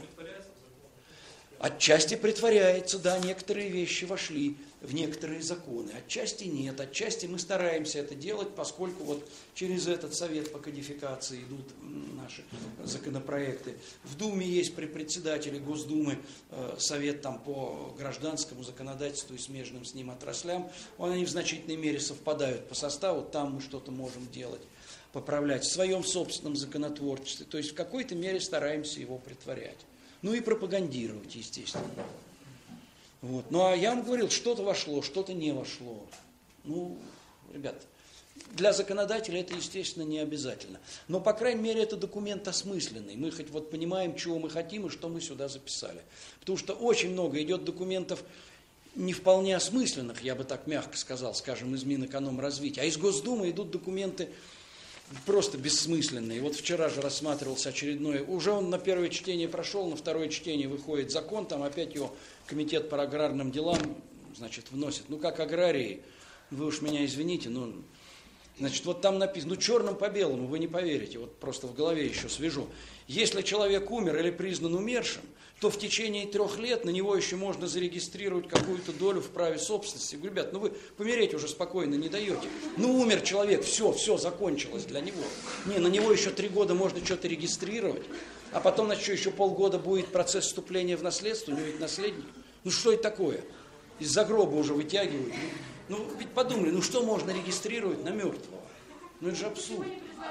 Отчасти притворяется, да, некоторые вещи вошли в некоторые законы, отчасти нет, отчасти мы стараемся это делать, поскольку вот через этот совет по кодификации идут наши законопроекты. В Думе есть при председателе Госдумы э, совет там по гражданскому законодательству и смежным с ним отраслям, они в значительной мере совпадают по составу, там мы что-то можем делать, поправлять в своем собственном законотворчестве, то есть в какой-то мере стараемся его притворять. Ну и пропагандировать, естественно. Вот. Ну а я вам говорил, что-то вошло, что-то не вошло. Ну, ребят, для законодателя это, естественно, не обязательно. Но, по крайней мере, это документ осмысленный. Мы хоть вот понимаем, чего мы хотим и что мы сюда записали. Потому что очень много идет документов не вполне осмысленных, я бы так мягко сказал, скажем, из Минэкономразвития. А из Госдумы идут документы просто бессмысленные. Вот вчера же рассматривался очередной, уже он на первое чтение прошел, на второе чтение выходит закон, там опять его комитет по аграрным делам, значит, вносит. Ну, как аграрии, вы уж меня извините, но, значит, вот там написано, ну, черным по белому, вы не поверите, вот просто в голове еще свежо. Если человек умер или признан умершим, то в течение трех лет на него еще можно зарегистрировать какую-то долю в праве собственности. Я говорю, ребят, ну вы помереть уже спокойно не даете. Ну умер человек, все, все закончилось для него. Не, на него еще три года можно что-то регистрировать, а потом, значит, еще полгода будет процесс вступления в наследство, у него ведь наследник. Ну что это такое? Из-за гроба уже вытягивают. Ну ведь подумали, ну что можно регистрировать на мертвого? Ну это же абсурд.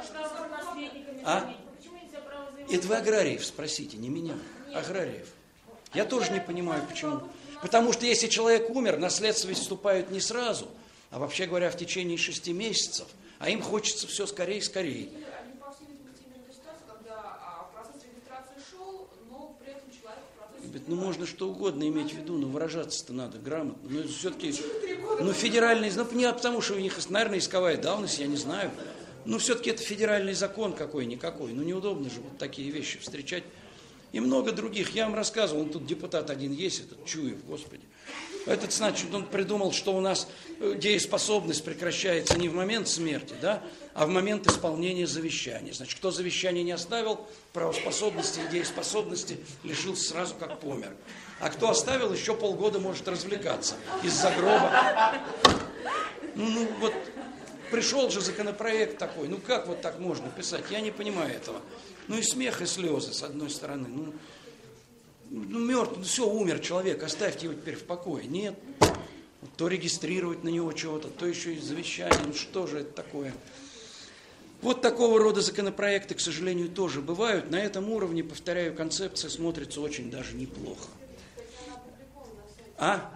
А? Это вы аграриев спросите, не меня. Аграриев. Я тоже не понимаю, почему. Потому что если человек умер, наследство ведь вступают не сразу, а вообще говоря, в течение шести месяцев. А им хочется все скорее и скорее. Ну, можно что угодно иметь в виду, но выражаться-то надо грамотно. Но все-таки, ну, федеральный, ну, не потому что у них, наверное, исковая давность, я не знаю. Но все-таки это федеральный закон какой-никакой. Ну, неудобно же вот такие вещи встречать. и много других. Я вам рассказывал, он тут депутат один есть, этот Чуев, господи. Этот, значит, он придумал, что у нас дееспособность прекращается не в момент смерти, да, а в момент исполнения завещания. Значит, кто завещание не оставил, правоспособности и дееспособности лишился сразу, как помер. А кто оставил, еще полгода может развлекаться из-за гроба. Ну, ну, вот пришел же законопроект такой, ну как вот так можно писать? Я не понимаю этого. Ну и смех, и слезы, с одной стороны. Ну, ну мертв, ну все, умер человек, оставьте его теперь в покое. Нет, то регистрировать на него чего-то, то еще и завещание. Ну что же это такое? Вот такого рода законопроекты, к сожалению, тоже бывают. На этом уровне, повторяю, концепция смотрится очень даже неплохо. А?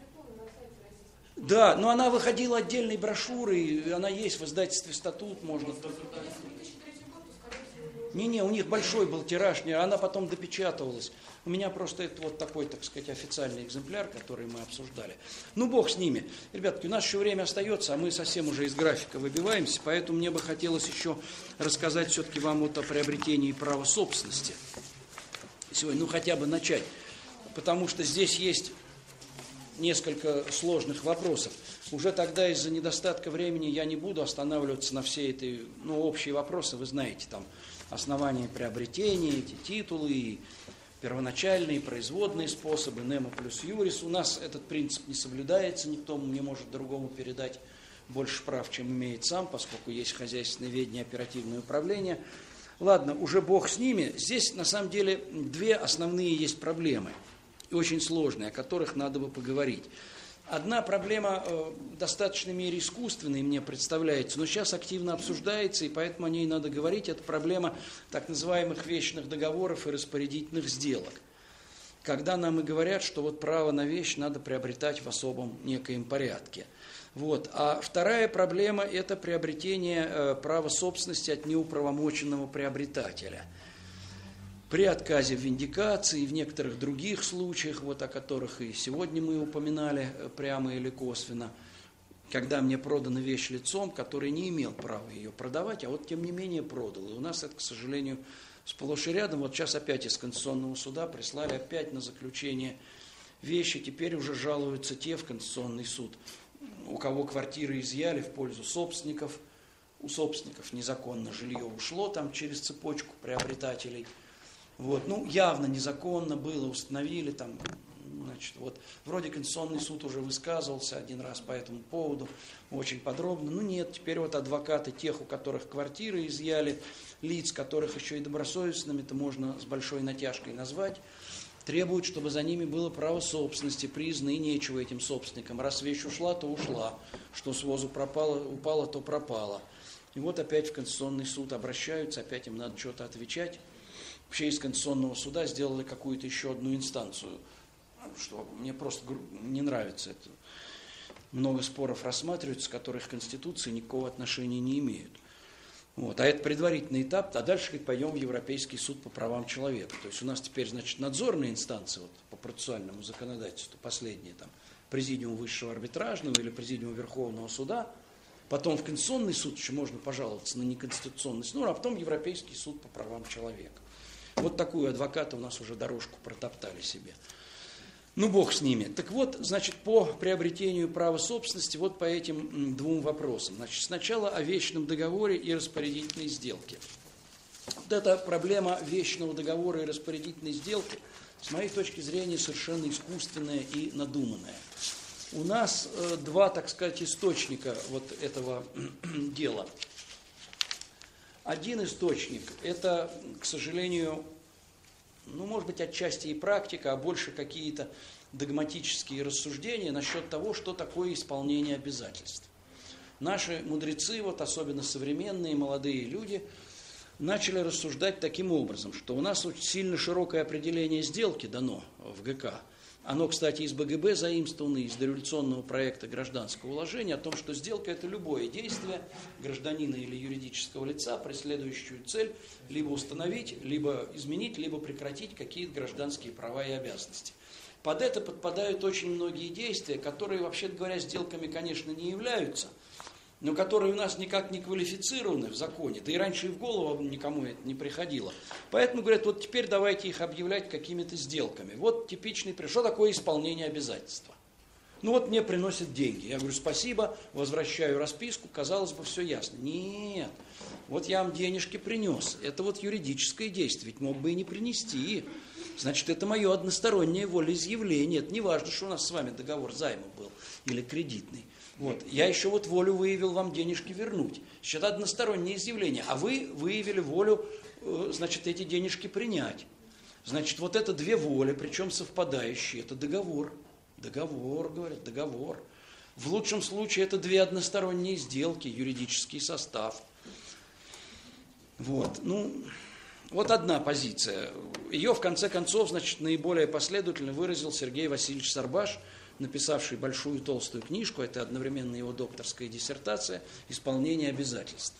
Да, но она выходила отдельной брошюрой, она есть в издательстве «Статут», можно... Не-не, у них большой был тираж, она потом допечатывалась. У меня просто это вот такой, так сказать, официальный экземпляр, который мы обсуждали. Ну, бог с ними. Ребятки, у нас еще время остается, а мы совсем уже из графика выбиваемся, поэтому мне бы хотелось еще рассказать все-таки вам вот о приобретении права собственности. Сегодня, ну, хотя бы начать, потому что здесь есть несколько сложных вопросов. Уже тогда из-за недостатка времени я не буду останавливаться на все эти, ну, общие вопросы, вы знаете, там, основания приобретения, эти титулы, и первоначальные, производные способы, немо плюс юрис. У нас этот принцип не соблюдается, никто не может другому передать больше прав, чем имеет сам, поскольку есть хозяйственное ведение, оперативное управление. Ладно, уже бог с ними. Здесь, на самом деле, две основные есть проблемы, и очень сложные, о которых надо бы поговорить. Одна проблема э, в достаточной мере искусственной мне представляется, но сейчас активно обсуждается, и поэтому о ней надо говорить. Это проблема так называемых вечных договоров и распорядительных сделок. Когда нам и говорят, что вот право на вещь надо приобретать в особом некоем порядке. Вот. А вторая проблема – это приобретение э, права собственности от неуправомоченного приобретателя. При отказе в виндикации и в некоторых других случаях, вот о которых и сегодня мы упоминали прямо или косвенно, когда мне продана вещь лицом, который не имел права ее продавать, а вот тем не менее продал. И у нас это, к сожалению, сплошь и рядом. Вот сейчас опять из Конституционного суда прислали опять на заключение вещи, теперь уже жалуются те в Конституционный суд, у кого квартиры изъяли в пользу собственников, у собственников незаконно жилье ушло там через цепочку приобретателей. Вот, ну, явно незаконно было, установили там, значит, вот, вроде Конституционный суд уже высказывался один раз по этому поводу, очень подробно. Ну, нет, теперь вот адвокаты тех, у которых квартиры изъяли, лиц, которых еще и добросовестными-то можно с большой натяжкой назвать, требуют, чтобы за ними было право собственности, признано, и нечего этим собственникам. Раз вещь ушла, то ушла, что с возу пропало, упало, то пропало. И вот опять в Конституционный суд обращаются, опять им надо что-то отвечать. Вообще из Конституционного суда сделали какую-то еще одну инстанцию, что мне просто не нравится это. Много споров рассматриваются, которых к Конституции никакого отношения не имеют. Вот. А это предварительный этап, а дальше говорит, пойдем в Европейский суд по правам человека. То есть у нас теперь, значит, надзорные инстанции вот, по процессуальному законодательству, последние там, Президиум Высшего арбитражного или Президиум Верховного суда, потом в Конституционный суд еще можно пожаловаться на неконституционный суд, а потом Европейский суд по правам человека. Вот такую адвокаты у нас уже дорожку протоптали себе. Ну, бог с ними. Так вот, значит, по приобретению права собственности вот по этим двум вопросам. Значит, сначала о вечном договоре и распорядительной сделке. Вот эта проблема вечного договора и распорядительной сделки, с моей точки зрения, совершенно искусственная и надуманная. У нас э, два, так сказать, источника вот этого дела. Один источник – это, к сожалению, ну, может быть, отчасти и практика, а больше какие-то догматические рассуждения насчет того, что такое исполнение обязательств. Наши мудрецы, вот особенно современные молодые люди, начали рассуждать таким образом, что у нас очень сильно широкое определение сделки дано в ГК. Оно, кстати, из БГБ заимствовано, из дореволюционного проекта гражданского уложения, о том, что сделка – это любое действие гражданина или юридического лица, преследующую цель либо установить, либо изменить, либо прекратить какие-то гражданские права и обязанности. Под это подпадают очень многие действия, которые, вообще говоря, сделками, конечно, не являются, но которые у нас никак не квалифицированы в законе, да и раньше и в голову никому это не приходило. Поэтому говорят, вот теперь давайте их объявлять какими-то сделками. Вот типичный пример. Что такое исполнение обязательства? Ну вот мне приносят деньги. Я говорю, спасибо, возвращаю расписку, казалось бы, все ясно. Нет, вот я вам денежки принес. Это вот юридическое действие, ведь мог бы и не принести. Значит, это мое одностороннее волеизъявление. Это не важно, что у нас с вами договор займа был или кредитный. Вот. Я еще вот волю выявил вам денежки вернуть. Значит, это одностороннее изъявление. А вы выявили волю, значит, эти денежки принять. Значит, вот это две воли, причем совпадающие. Это договор. Договор, говорят, договор. В лучшем случае это две односторонние сделки, юридический состав. Вот, ну, вот одна позиция. Ее, в конце концов, значит, наиболее последовательно выразил Сергей Васильевич Сарбаш, написавший большую толстую книжку, это одновременно его докторская диссертация «Исполнение обязательств».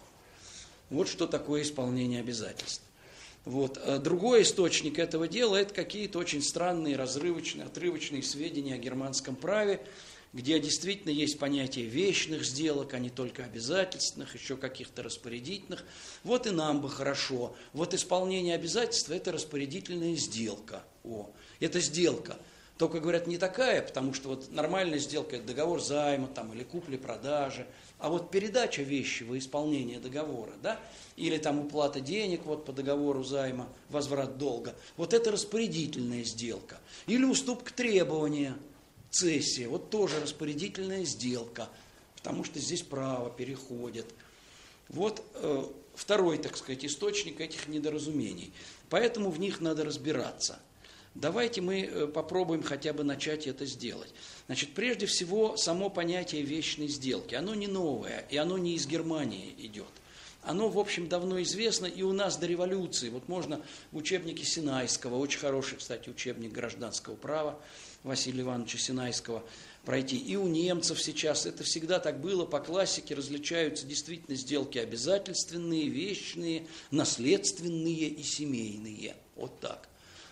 Вот что такое исполнение обязательств. Вот. А другой источник этого дела – это какие-то очень странные, разрывочные, отрывочные сведения о германском праве, где действительно есть понятие вечных сделок, а не только обязательственных, еще каких-то распорядительных. Вот и нам бы хорошо. Вот исполнение обязательства – это распорядительная сделка. О, это сделка. Только, говорят, не такая, потому что вот нормальная сделка – это договор займа там, или купли-продажи. А вот передача вещи во исполнение договора, да, или там уплата денег вот по договору займа, возврат долга, вот это распорядительная сделка. Или уступка требования, цессия, вот тоже распорядительная сделка, потому что здесь право переходит. Вот э, второй, так сказать, источник этих недоразумений. Поэтому в них надо разбираться. Давайте мы попробуем хотя бы начать это сделать. Значит, прежде всего, само понятие вечной сделки, оно не новое, и оно не из Германии идет. Оно, в общем, давно известно и у нас до революции. Вот можно в учебнике Синайского, очень хороший, кстати, учебник гражданского права Василия Ивановича Синайского, пройти. И у немцев сейчас это всегда так было, по классике различаются действительно сделки обязательственные, вечные, наследственные и семейные. Вот так.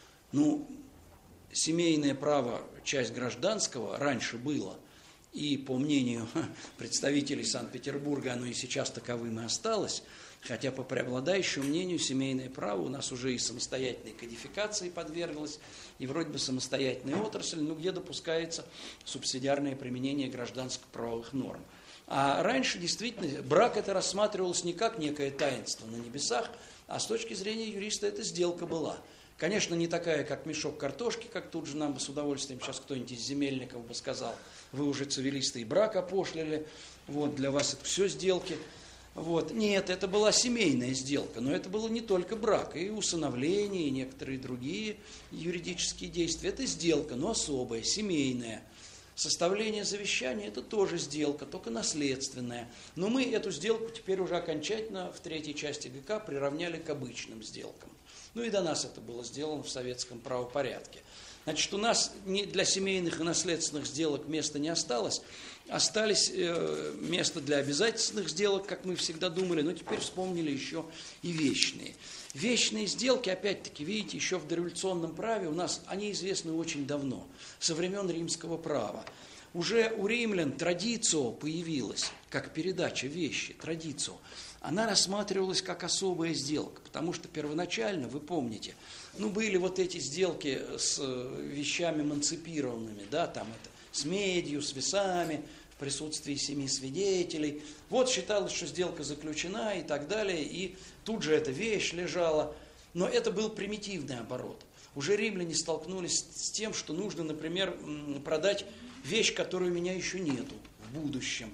Ну, семейное право, часть гражданского, раньше было, и по мнению представителей Санкт-Петербурга оно и сейчас таковым и осталось, хотя по преобладающему мнению семейное право у нас уже и самостоятельной кодификации подверглось, и вроде бы самостоятельная отрасль, но где допускается субсидиарное применение гражданско-правовых норм. А раньше действительно брак это рассматривалось не как некое таинство на небесах, а с точки зрения юриста это сделка была. Конечно, не такая, как мешок картошки, как тут же нам бы с удовольствием сейчас кто-нибудь из земельников бы сказал, вы уже цивилисты и брак опошлили, вот, для вас это все сделки. Вот. Нет, это была семейная сделка, но это было не только брак, и усыновление, и некоторые другие юридические действия. Это сделка, но особая, семейная. Составление завещания – это тоже сделка, только наследственная. Но мы эту сделку теперь уже окончательно в третьей части ГК приравняли к обычным сделкам. Ну и до нас это было сделано в советском правопорядке. Значит, у нас для семейных и наследственных сделок места не осталось. Остались э, место для обязательственных сделок, как мы всегда думали, но теперь вспомнили еще и вечные. Вечные сделки, опять-таки, видите, еще в дореволюционном праве у нас, они известны очень давно, со времен римского права. Уже у римлян традицио появилась, как передача вещи, традицио. Она рассматривалась как особая сделка, потому что первоначально, вы помните, ну, были вот эти сделки с вещами эмансипированными, да, там это, с медью, с весами, в присутствии семи свидетелей. Вот считалось, что сделка заключена и так далее, и тут же эта вещь лежала. Но это был примитивный оборот. Уже римляне столкнулись с тем, что нужно, например, продать вещь, которой у меня еще нету в будущем.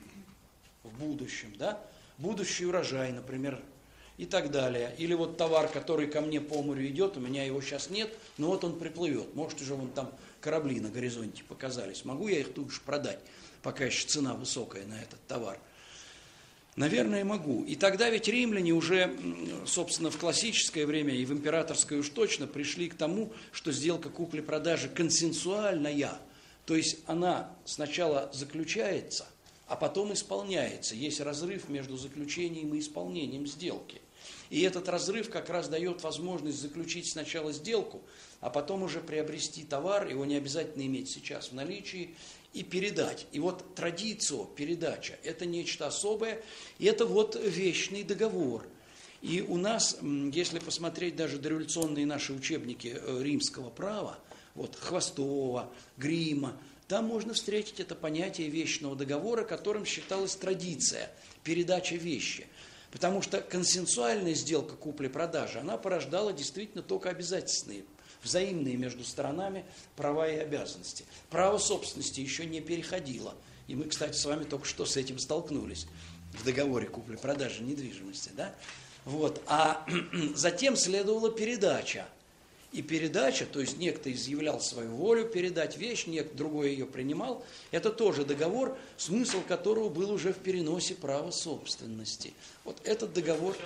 В будущем, да? Будущий урожай, например, и так далее. Или вот товар, который ко мне по морю идет, у меня его сейчас нет, но вот он приплывет. Может, уже вон там корабли на горизонте показались. Могу я их тут же продать, пока еще цена высокая на этот товар? Наверное, могу. И тогда ведь римляне уже, собственно, в классическое время и в императорское уж точно пришли к тому, что сделка купли-продажи консенсуальная. То есть она сначала заключается, а потом исполняется. Есть разрыв между заключением и исполнением сделки. И этот разрыв как раз дает возможность заключить сначала сделку, а потом уже приобрести товар, его не обязательно иметь сейчас в наличии, и передать. И вот традицию, передача, это нечто особое, и это вот вечный договор. И у нас, если посмотреть даже дореволюционные наши учебники римского права, вот Хвостова, Грима, там можно встретить это понятие вечного договора, которым считалась традиция, передача вещи. Потому что консенсуальная сделка купли-продажи, она порождала действительно только обязательные, взаимные между сторонами права и обязанности. Право собственности еще не переходило. И мы, кстати, с вами только что с этим столкнулись в договоре купли-продажи недвижимости. Да? Вот. А затем следовала передача. И передача, то есть некто изъявлял свою волю передать вещь, некто другой ее принимал, это тоже договор, смысл которого был уже в переносе права собственности. Вот этот договор...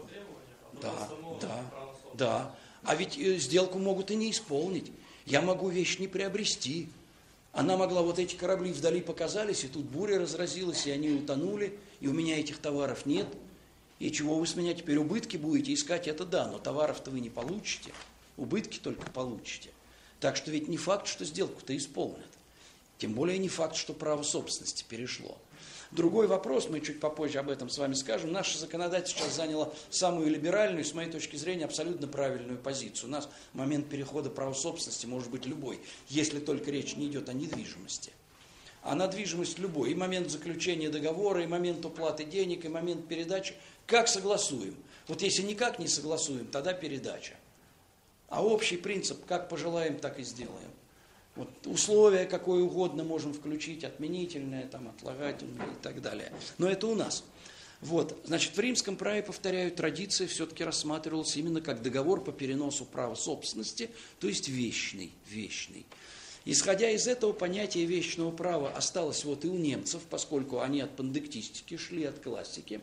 Да, да, да. А ведь сделку могут и не исполнить. Я могу вещь не приобрести. Она могла, вот эти корабли вдали показались, и тут буря разразилась, и они утонули, и у меня этих товаров нет. И чего вы с меня теперь убытки будете искать, это да, но товаров-то вы не получите. Убытки только получите. Так что ведь не факт, что сделку-то исполнят. Тем более не факт, что право собственности перешло. Другой вопрос, мы чуть попозже об этом с вами скажем. Наше законодательство сейчас заняло самую либеральную, с моей точки зрения, абсолютно правильную позицию. У нас момент перехода права собственности может быть любой, если только речь не идет о недвижимости. А на движимость любой. И момент заключения договора, и момент уплаты денег, и момент передачи. Как согласуем? Вот если никак не согласуем, тогда передача. А общий принцип, как пожелаем, так и сделаем. Вот условия какое угодно можем включить, отменительное, там, отлагательное и так далее. Но это у нас. Вот. Значит, в римском праве, повторяю, традиция все-таки рассматривалась именно как договор по переносу права собственности, то есть вечный, вечный. Исходя из этого, понятие вечного права осталось вот и у немцев, поскольку они от пандектистики шли, от классики.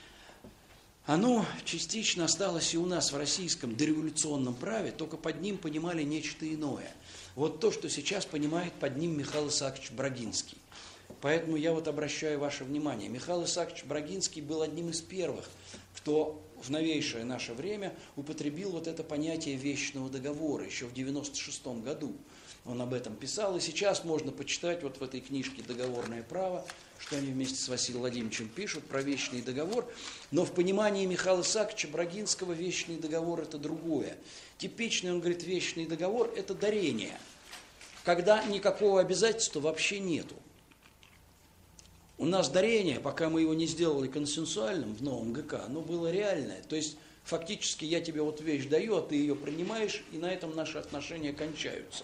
Оно частично осталось и у нас в российском дореволюционном праве, только под ним понимали нечто иное. Вот то, что сейчас понимает под ним Михаил Исаакович Брагинский. Поэтому я вот обращаю ваше внимание. Михаил Исаакович Брагинский был одним из первых, кто в новейшее наше время употребил вот это понятие вечного договора, еще в девяносто шестом году. Он об этом писал, и сейчас можно почитать вот в этой книжке «Договорное право», что они вместе с Василием Владимировичем пишут про вечный договор. Но в понимании Михаила Исааковича Брагинского вечный договор – это другое. Типичный, он говорит, вечный договор – это дарение, когда никакого обязательства вообще нету. У нас дарение, пока мы его не сделали консенсуальным в новом ГК, оно было реальное. То есть фактически я тебе вот вещь даю, а ты ее принимаешь, и на этом наши отношения кончаются.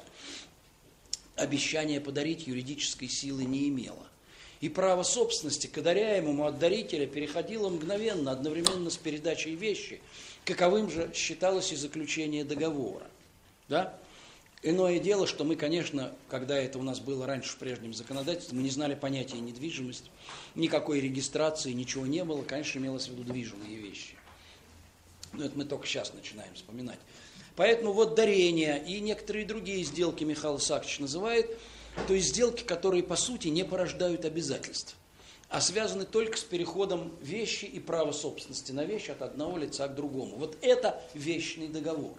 Обещание подарить юридической силы не имело. И право собственности к одаряемому от дарителя переходило мгновенно, одновременно с передачей вещи. Каковым же считалось и заключение договора. Да? Иное дело, что мы, конечно, когда это у нас было раньше в прежнем законодательстве, мы не знали понятия недвижимость, никакой регистрации, ничего не было, конечно, имелось в виду движимые вещи. Но это мы только сейчас начинаем вспоминать. Поэтому вот дарение и некоторые другие сделки Михаил Исаакович называет, то есть сделки, которые по сути не порождают обязательств, а связаны только с переходом вещи и права собственности на вещь от одного лица к другому. Вот это вечный договор.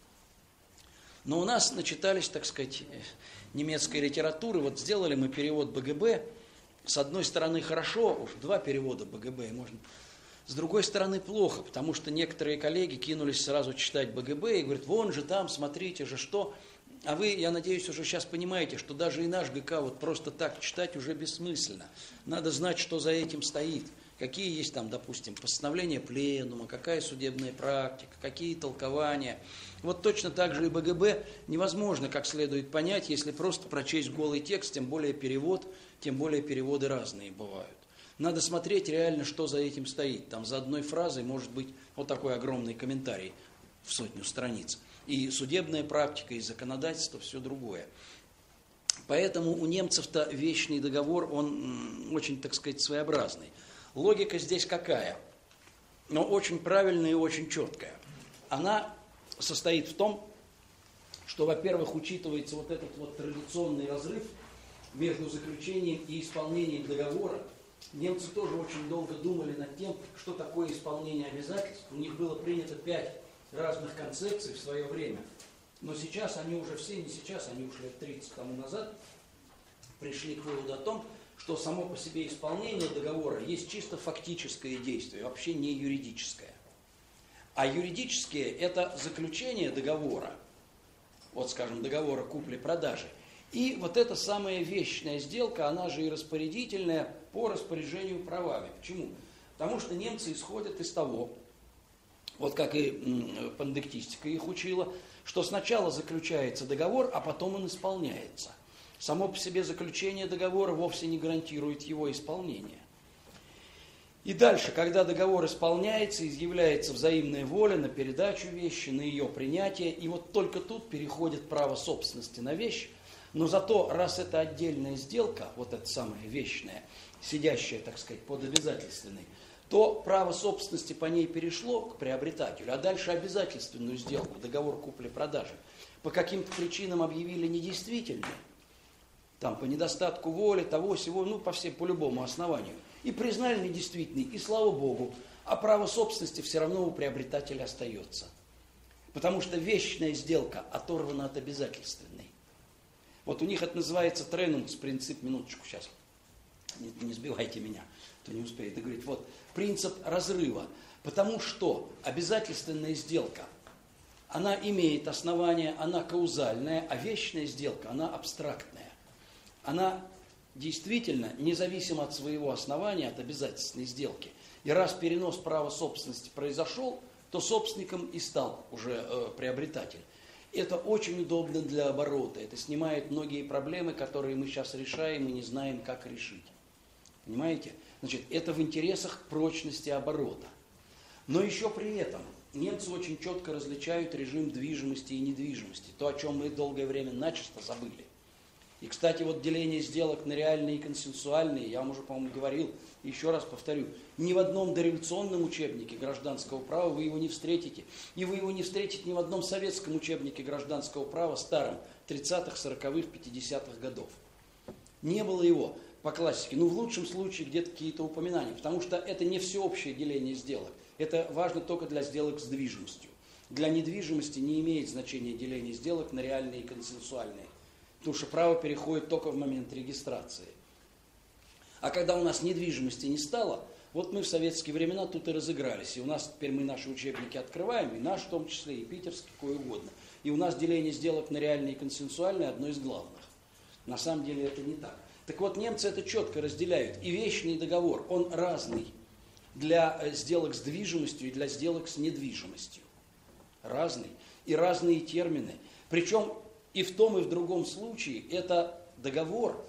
Но у нас начитались, так сказать, немецкой литературы, вот сделали мы перевод БГБ, с одной стороны хорошо, уж два перевода БГБ можно... С другой стороны, плохо, потому что некоторые коллеги кинулись сразу читать БГБ и говорят, вон же там, смотрите же, что. А вы, я надеюсь, уже сейчас понимаете, что даже и наш ГК вот просто так читать уже бессмысленно. Надо знать, что за этим стоит. Какие есть там, допустим, постановления пленума, какая судебная практика, какие толкования. Вот точно так же и БГБ невозможно как следует понять, если просто прочесть голый текст, тем более перевод, тем более переводы разные бывают. Надо смотреть реально, что за этим стоит. Там за одной фразой может быть вот такой огромный комментарий в сотню страниц. И судебная практика, и законодательство, все другое. Поэтому у немцев-то вечный договор, он очень, так сказать, своеобразный. Логика здесь какая? Но очень правильная и очень четкая. Она состоит в том, что, во-первых, учитывается вот этот вот традиционный разрыв между заключением и исполнением договора. Немцы тоже очень долго думали над тем, что такое исполнение обязательств. У них было принято пять разных концепций в свое время. Но сейчас они уже все, не сейчас, они ушли тридцать тому назад, пришли к выводу о том, что само по себе исполнение договора есть чисто фактическое действие, вообще не юридическое. А юридическое – это заключение договора, вот скажем, договора купли-продажи. И вот эта самая вечная сделка, она же и распорядительная по распоряжению правами. Почему? Потому что немцы исходят из того, вот как и пандектистика их учила, что сначала заключается договор, а потом он исполняется. Само по себе заключение договора вовсе не гарантирует его исполнение. И дальше, когда договор исполняется, изъявляется взаимная воля на передачу вещи, на ее принятие, и вот только тут переходит право собственности на вещь, но зато, раз это отдельная сделка, вот эта самая вечная, сидящая, так сказать, под обязательственной, то право собственности по ней перешло к приобретателю, а дальше обязательственную сделку, договор купли-продажи, по каким-то причинам объявили недействительной, там по недостатку воли, того, сего, ну по всем, по любому основанию, и признали недействительной, и слава Богу, а право собственности все равно у приобретателя остается. Потому что вечная сделка оторвана от обязательственной. Вот у них это называется тренунгс-принцип, минуточку сейчас, не, не сбивайте меня, то не успеет. И говорит, вот, принцип разрыва, потому что обязательственная сделка, она имеет основание, она каузальная, а вечная сделка, она абстрактная. Она действительно независима от своего основания, от обязательственной сделки. И раз перенос права собственности произошел, то собственником и стал уже э, приобретатель. Это очень удобно для оборота. Это снимает многие проблемы, которые мы сейчас решаем и не знаем, как решить. Понимаете? Значит, это в интересах прочности оборота. Но еще при этом немцы очень четко различают режим движимости и недвижимости. То, о чем мы долгое время начисто забыли. И, кстати, вот деление сделок на реальные и консенсуальные, я вам уже, по-моему, говорил, еще раз повторю, ни в одном дореволюционном учебнике гражданского права вы его не встретите. И вы его не встретите ни в одном советском учебнике гражданского права старом, тридцатых, сороковых, пятидесятых годов. Не было его по классике. Ну, в лучшем случае где-то какие-то упоминания, потому что это не всеобщее деление сделок. Это важно только для сделок с движимостью. Для недвижимости не имеет значения деление сделок на реальные и консенсуальные. Потому что право переходит только в момент регистрации. А когда у нас недвижимости не стало, вот мы в советские времена тут и разыгрались. И у нас теперь мы наши учебники открываем, и наш в том числе, и питерский, какой угодно. И у нас деление сделок на реальные и консенсуальные одно из главных. На самом деле это не так. Так вот, немцы это четко разделяют. И вечный договор, он разный для сделок с движимостью и для сделок с недвижимостью. Разный. И разные термины. Причем и в том, и в другом случае это договор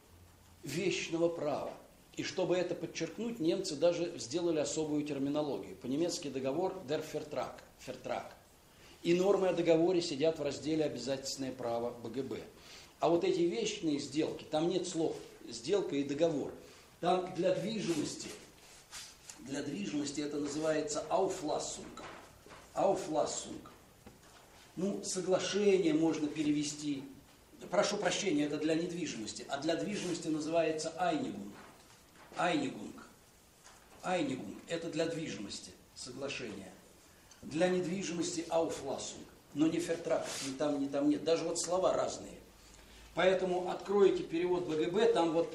вечного права. И чтобы это подчеркнуть, немцы даже сделали особую терминологию. По-немецки договор der Vertrag, Vertrag. И нормы о договоре сидят в разделе «Обязательственное право БГБ». А вот эти вечные сделки, там нет слов «сделка» и «договор». Там для движимости, для движимости это называется «Auflassung». «Auflassung». Ну, соглашение можно перевести. Прошу прощения, это для недвижимости. А для движимости называется Einigung. Einigung. Einigung. Это для движимости соглашение. Для недвижимости Auflassung. Но не Vertrag, ни там, ни там нет. Даже вот слова разные. Поэтому откроете перевод БГБ, там вот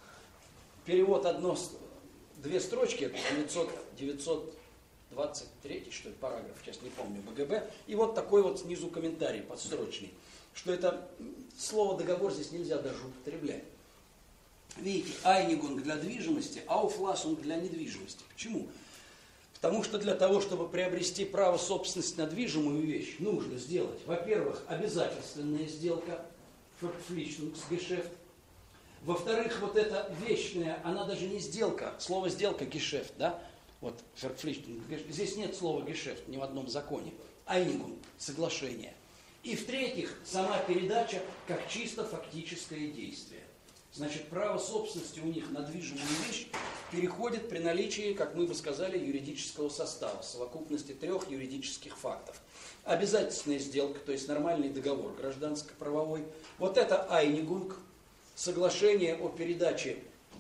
перевод одно, две строчки, это девятьсот двадцать третий, что ли, параграф, сейчас не помню, БГБ. И вот такой вот снизу комментарий подстрочный, что это слово «договор» здесь нельзя даже употреблять. Видите, Einigung для движимости, Auflassung для недвижимости. Почему? Потому что для того, чтобы приобрести право собственности на движимую вещь, нужно сделать, во-первых, обязательственная сделка, Verpflichtungsgeschäft. Во-вторых, вот эта вечная, она даже не сделка, слово «сделка» – Geschäft, да? Вот, здесь нет слова «гешефт» ни в одном законе. Einigung – соглашение. И в-третьих, сама передача как чисто фактическое действие. Значит, право собственности у них на движимую вещь переходит при наличии, как мы бы сказали, юридического состава, совокупности трех юридических фактов. Обязательственная сделка, то есть нормальный договор гражданско-правовой. Вот это Einigung, соглашение о передаче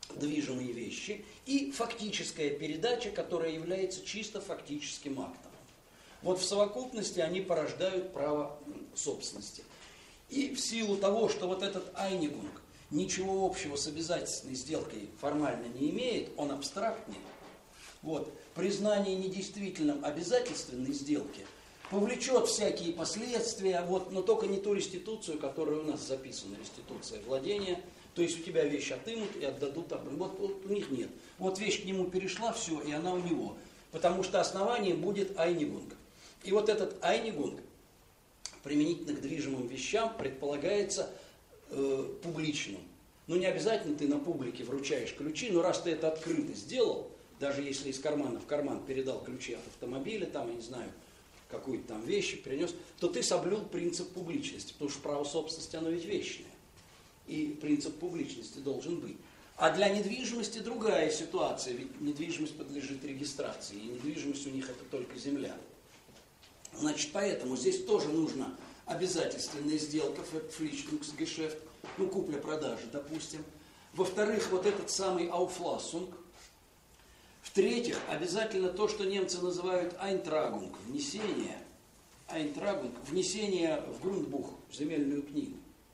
движимые вещи, и фактическая передача, которая является чисто фактическим актом. Вот в совокупности они порождают право собственности. И в силу того, что вот этот айнигунг ничего общего с обязательной сделкой формально не имеет, он абстрактный, вот, признание недействительным обязательственной сделки повлечет всякие последствия, вот, но только не ту реституцию, которая у нас записана, реституция владения. То есть у тебя вещь отымут и отдадут обратно. Вот, вот у них нет. Вот вещь к нему перешла, все, и она у него. Потому что основанием будет айнигунг. И вот этот айнигунг применительно к движимым вещам предполагается э, публичным. Ну не обязательно ты на публике вручаешь ключи, но раз ты это открыто сделал, даже если из кармана в карман передал ключи от автомобиля, там, я не знаю, какую-то там вещь принес, то ты соблюл принцип публичности, потому что право собственности, оно ведь вечное. И принцип публичности должен быть. А для недвижимости другая ситуация, ведь недвижимость подлежит регистрации, и недвижимость у них это только земля. Значит, поэтому здесь тоже нужна обязательственная сделка, фличтungsгешефт, ну, купля-продажа, допустим. Во-вторых, вот этот самый ауфлассунг. В-третьих, обязательно то, что немцы называют айнтрагунг, внесение, айнтрагунг, внесение в грундбух, в земельную книгу.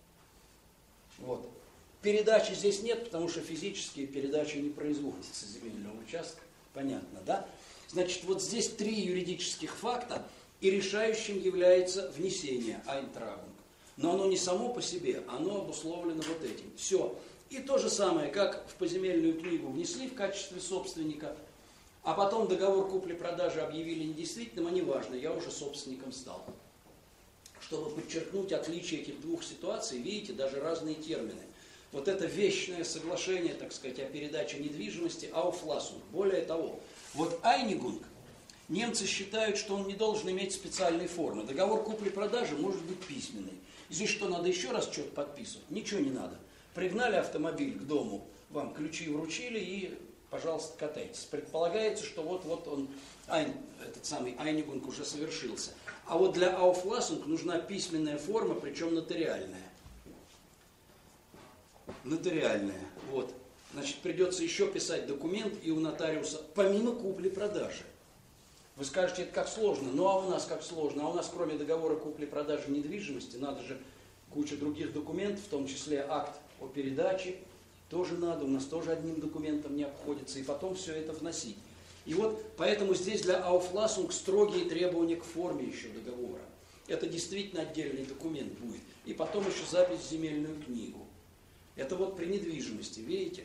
Вот. Передачи здесь нет, потому что физические передачи не производятся земельного участка. Понятно, да? Значит, вот здесь три юридических факта, и решающим является внесение айнтрагунг. Но оно не само по себе, оно обусловлено вот этим. Все. И то же самое, как в поземельную книгу внесли в качестве собственника, а потом договор купли-продажи объявили недействительным, а неважно, я уже собственником стал. Чтобы подчеркнуть отличие этих двух ситуаций, видите, даже разные термины. Вот это вечное соглашение, так сказать, о передаче недвижимости, ауфлассунг. Более того, вот айнигунг, немцы считают, что он не должен иметь специальной формы. Договор купли-продажи может быть письменный. Здесь что, надо еще раз что-то подписывать? Ничего не надо. Пригнали автомобиль к дому, вам ключи вручили и, пожалуйста, катайтесь. Предполагается, что вот-вот он, айн, этот самый айнигунг уже совершился. А вот для ауфлассунг нужна письменная форма, причем нотариальная. Нотариальная. Вот. Значит, придется еще писать документ и у нотариуса, помимо купли-продажи. Вы скажете, это как сложно. Ну а у нас как сложно? А у нас кроме договора купли-продажи недвижимости надо же куча других документов, в том числе акт о передаче. Тоже надо, у нас тоже одним документом не обходится. И потом все это вносить. И вот поэтому здесь для ауфлассунг строгие требования к форме еще договора. Это действительно отдельный документ будет. И потом еще запись в земельную книгу. Это вот при недвижимости, видите?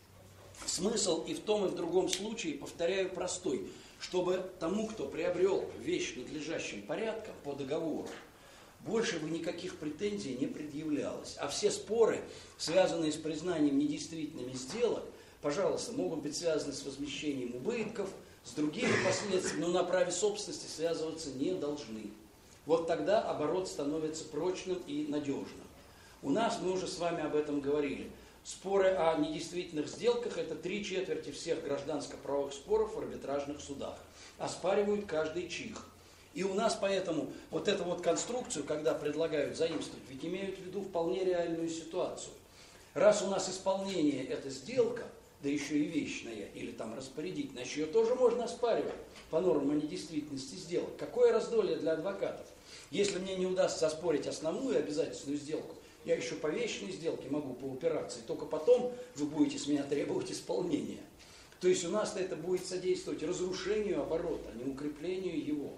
Смысл и в том, и в другом случае, повторяю, простой. Чтобы тому, кто приобрел вещь надлежащим порядком по договору, больше бы никаких претензий не предъявлялось. А все споры, связанные с признанием недействительными сделок, пожалуйста, могут быть связаны с возмещением убытков, с другими последствиями, но на праве собственности связываться не должны. Вот тогда оборот становится прочным и надежным. У нас, мы уже с вами об этом говорили, споры о недействительных сделках – это три четверти всех гражданско-правовых споров в арбитражных судах. Оспаривают каждый чих. И у нас поэтому вот эту вот конструкцию, когда предлагают заимствовать, ведь имеют в виду вполне реальную ситуацию. Раз у нас исполнение – это сделка, да еще и вечная, или там распорядительная, еще ее тоже можно оспаривать по нормам о недействительности сделок. Какое раздолье для адвокатов? Если мне не удастся оспорить основную обязательственную сделку, я еще по вечной сделке могу поупираться, и только потом вы будете с меня требовать исполнения. То есть у нас это будет содействовать разрушению оборота, а не укреплению его.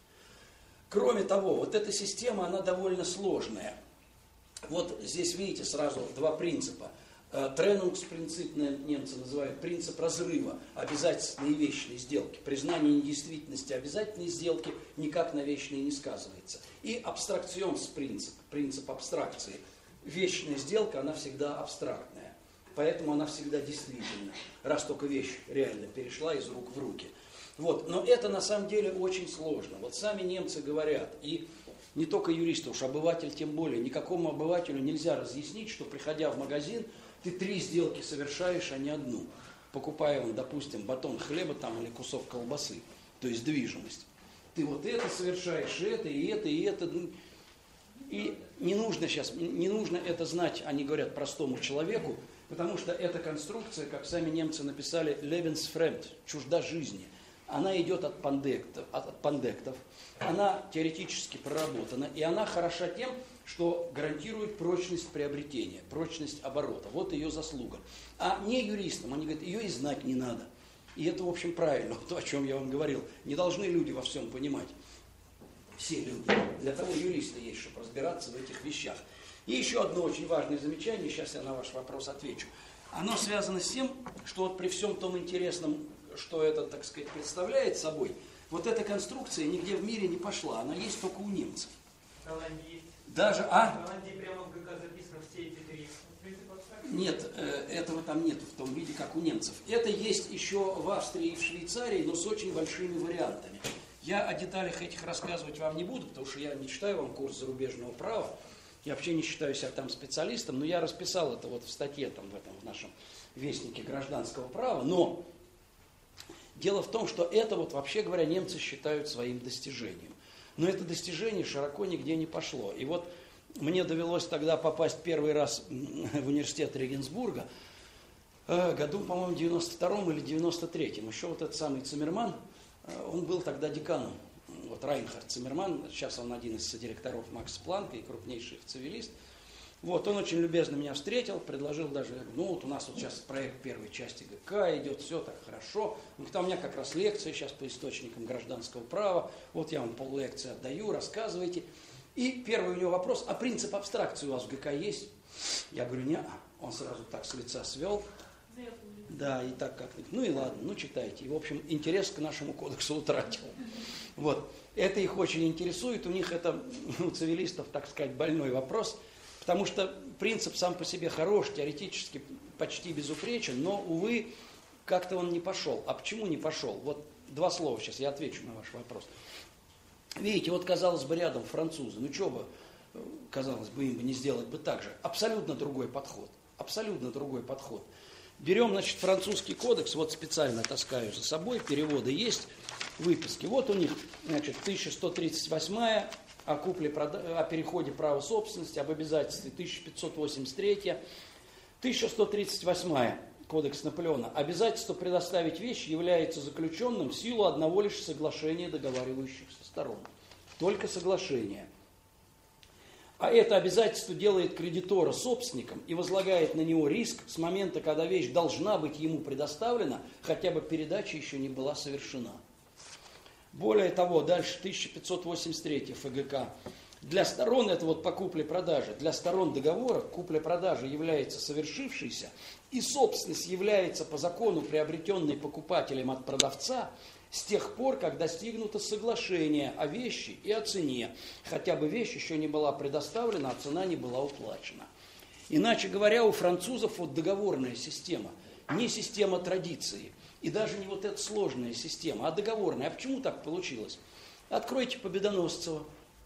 Кроме того, вот эта система, она довольно сложная. Вот здесь видите сразу два принципа. Тренунгспринцип немцы называют принцип разрыва обязательной и вечной сделки. Признание недействительности обязательной сделки никак на вечной не сказывается. И абстракционс-принцип, принцип абстракции. Вечная сделка, она всегда абстрактная. Поэтому она всегда действительна, раз только вещь реально перешла из рук в руки. Вот. Но это на самом деле очень сложно. Вот сами немцы говорят, и не только юристы, уж обыватель тем более, никакому обывателю нельзя разъяснить, что приходя в магазин, ты три сделки совершаешь, а не одну. Покупая, допустим, батон хлеба там, или кусок колбасы, то есть движимость. Ты вот это совершаешь, это, и это, и это. И не нужно сейчас, не нужно это знать, они говорят, простому человеку,
Потому что эта конструкция, как сами немцы написали, lebensfremd, чужда жизни. Она идет от пандектов, от пандектов. Она теоретически проработана, и она хороша тем, что гарантирует прочность приобретения, прочность оборота. Вот ее заслуга. А не юристам, они говорят, ее и знать не надо. И это, в общем, правильно, то, о чем я вам говорил. Не должны люди во всем понимать. Все люди. Для того юристы есть, чтобы разбираться в этих вещах. И еще одно очень важное замечание, сейчас я на ваш вопрос отвечу. Оно связано с тем, что вот при всем том интересном, что это, так сказать, представляет собой, вот эта конструкция нигде в мире не пошла, она есть только у немцев.
В Голландии есть.
Даже, а?
В Голландии прямо в ГК записано все эти три.
Нет, этого там нет в том виде, как у немцев. Это есть еще в Австрии и в Швейцарии, но с очень большими вариантами. Я о деталях этих рассказывать вам не буду, потому что я не читаю вам курс зарубежного права. Я вообще не считаю себя там специалистом, но я расписал это вот в статье там, в этом в нашем вестнике гражданского права. Но дело в том, что это вот вообще говоря немцы считают своим достижением. Но это достижение широко нигде не пошло. И вот мне довелось тогда попасть первый раз в университет Регенсбурга, году, по-моему, девяносто втором или девяносто третьем. Еще вот этот самый Циммерман, он был тогда деканом. Вот Райнхард Циммерман, сейчас он один из содиректоров Макса Планка и крупнейший цивилист. Вот, он очень любезно меня встретил, предложил даже, ну вот у нас вот сейчас проект первой части ГК идет, все так хорошо. Он говорит, а у меня как раз лекция сейчас по источникам гражданского права, вот я вам поллекции отдаю, рассказывайте. И первый у него вопрос, а принцип абстракции у вас в ГК есть? Я говорю, нет. Он сразу так с лица свел. Да, и так как-то. Ну и ладно, ну читайте. И, в общем, интерес к нашему кодексу утратил. Вот. Это их очень интересует. У них это, у цивилистов, так сказать, больной вопрос. Потому что принцип сам по себе хорош, теоретически почти безупречен, но, увы, как-то он не пошел. А почему не пошел? Вот два слова сейчас, я отвечу на ваш вопрос. Видите, вот казалось бы рядом французы, ну что бы, казалось бы, им бы не сделать бы так же. Абсолютно другой подход, абсолютно другой подход. Берем, значит, французский кодекс, вот специально таскаю за собой, переводы есть, выписки. Вот у них, значит, тысяча сто тридцать восьмая о, купле, о переходе права собственности, об обязательстве тысяча пятьсот восемьдесят третья, тысяча сто тридцать восьмая Кодекс Наполеона. Обязательство предоставить вещь является заключенным в силу одного лишь соглашения договаривающихся сторон. Только соглашение. А это обязательство делает кредитора собственником и возлагает на него риск с момента, когда вещь должна быть ему предоставлена, хотя бы передача еще не была совершена. Более того, дальше тысяча пятьсот восемьдесят третья ФГК. Для сторон, это вот по купле-продаже, для сторон договора купля-продажа является совершившейся, и собственность является по закону приобретенной покупателем от продавца с тех пор, как достигнуто соглашение о вещи и о цене, хотя бы вещь еще не была предоставлена, а цена не была уплачена. Иначе говоря, у французов вот договорная система, не система традиции, и даже не вот эта сложная система, а договорная. А почему так получилось? Откройте Победоносцева,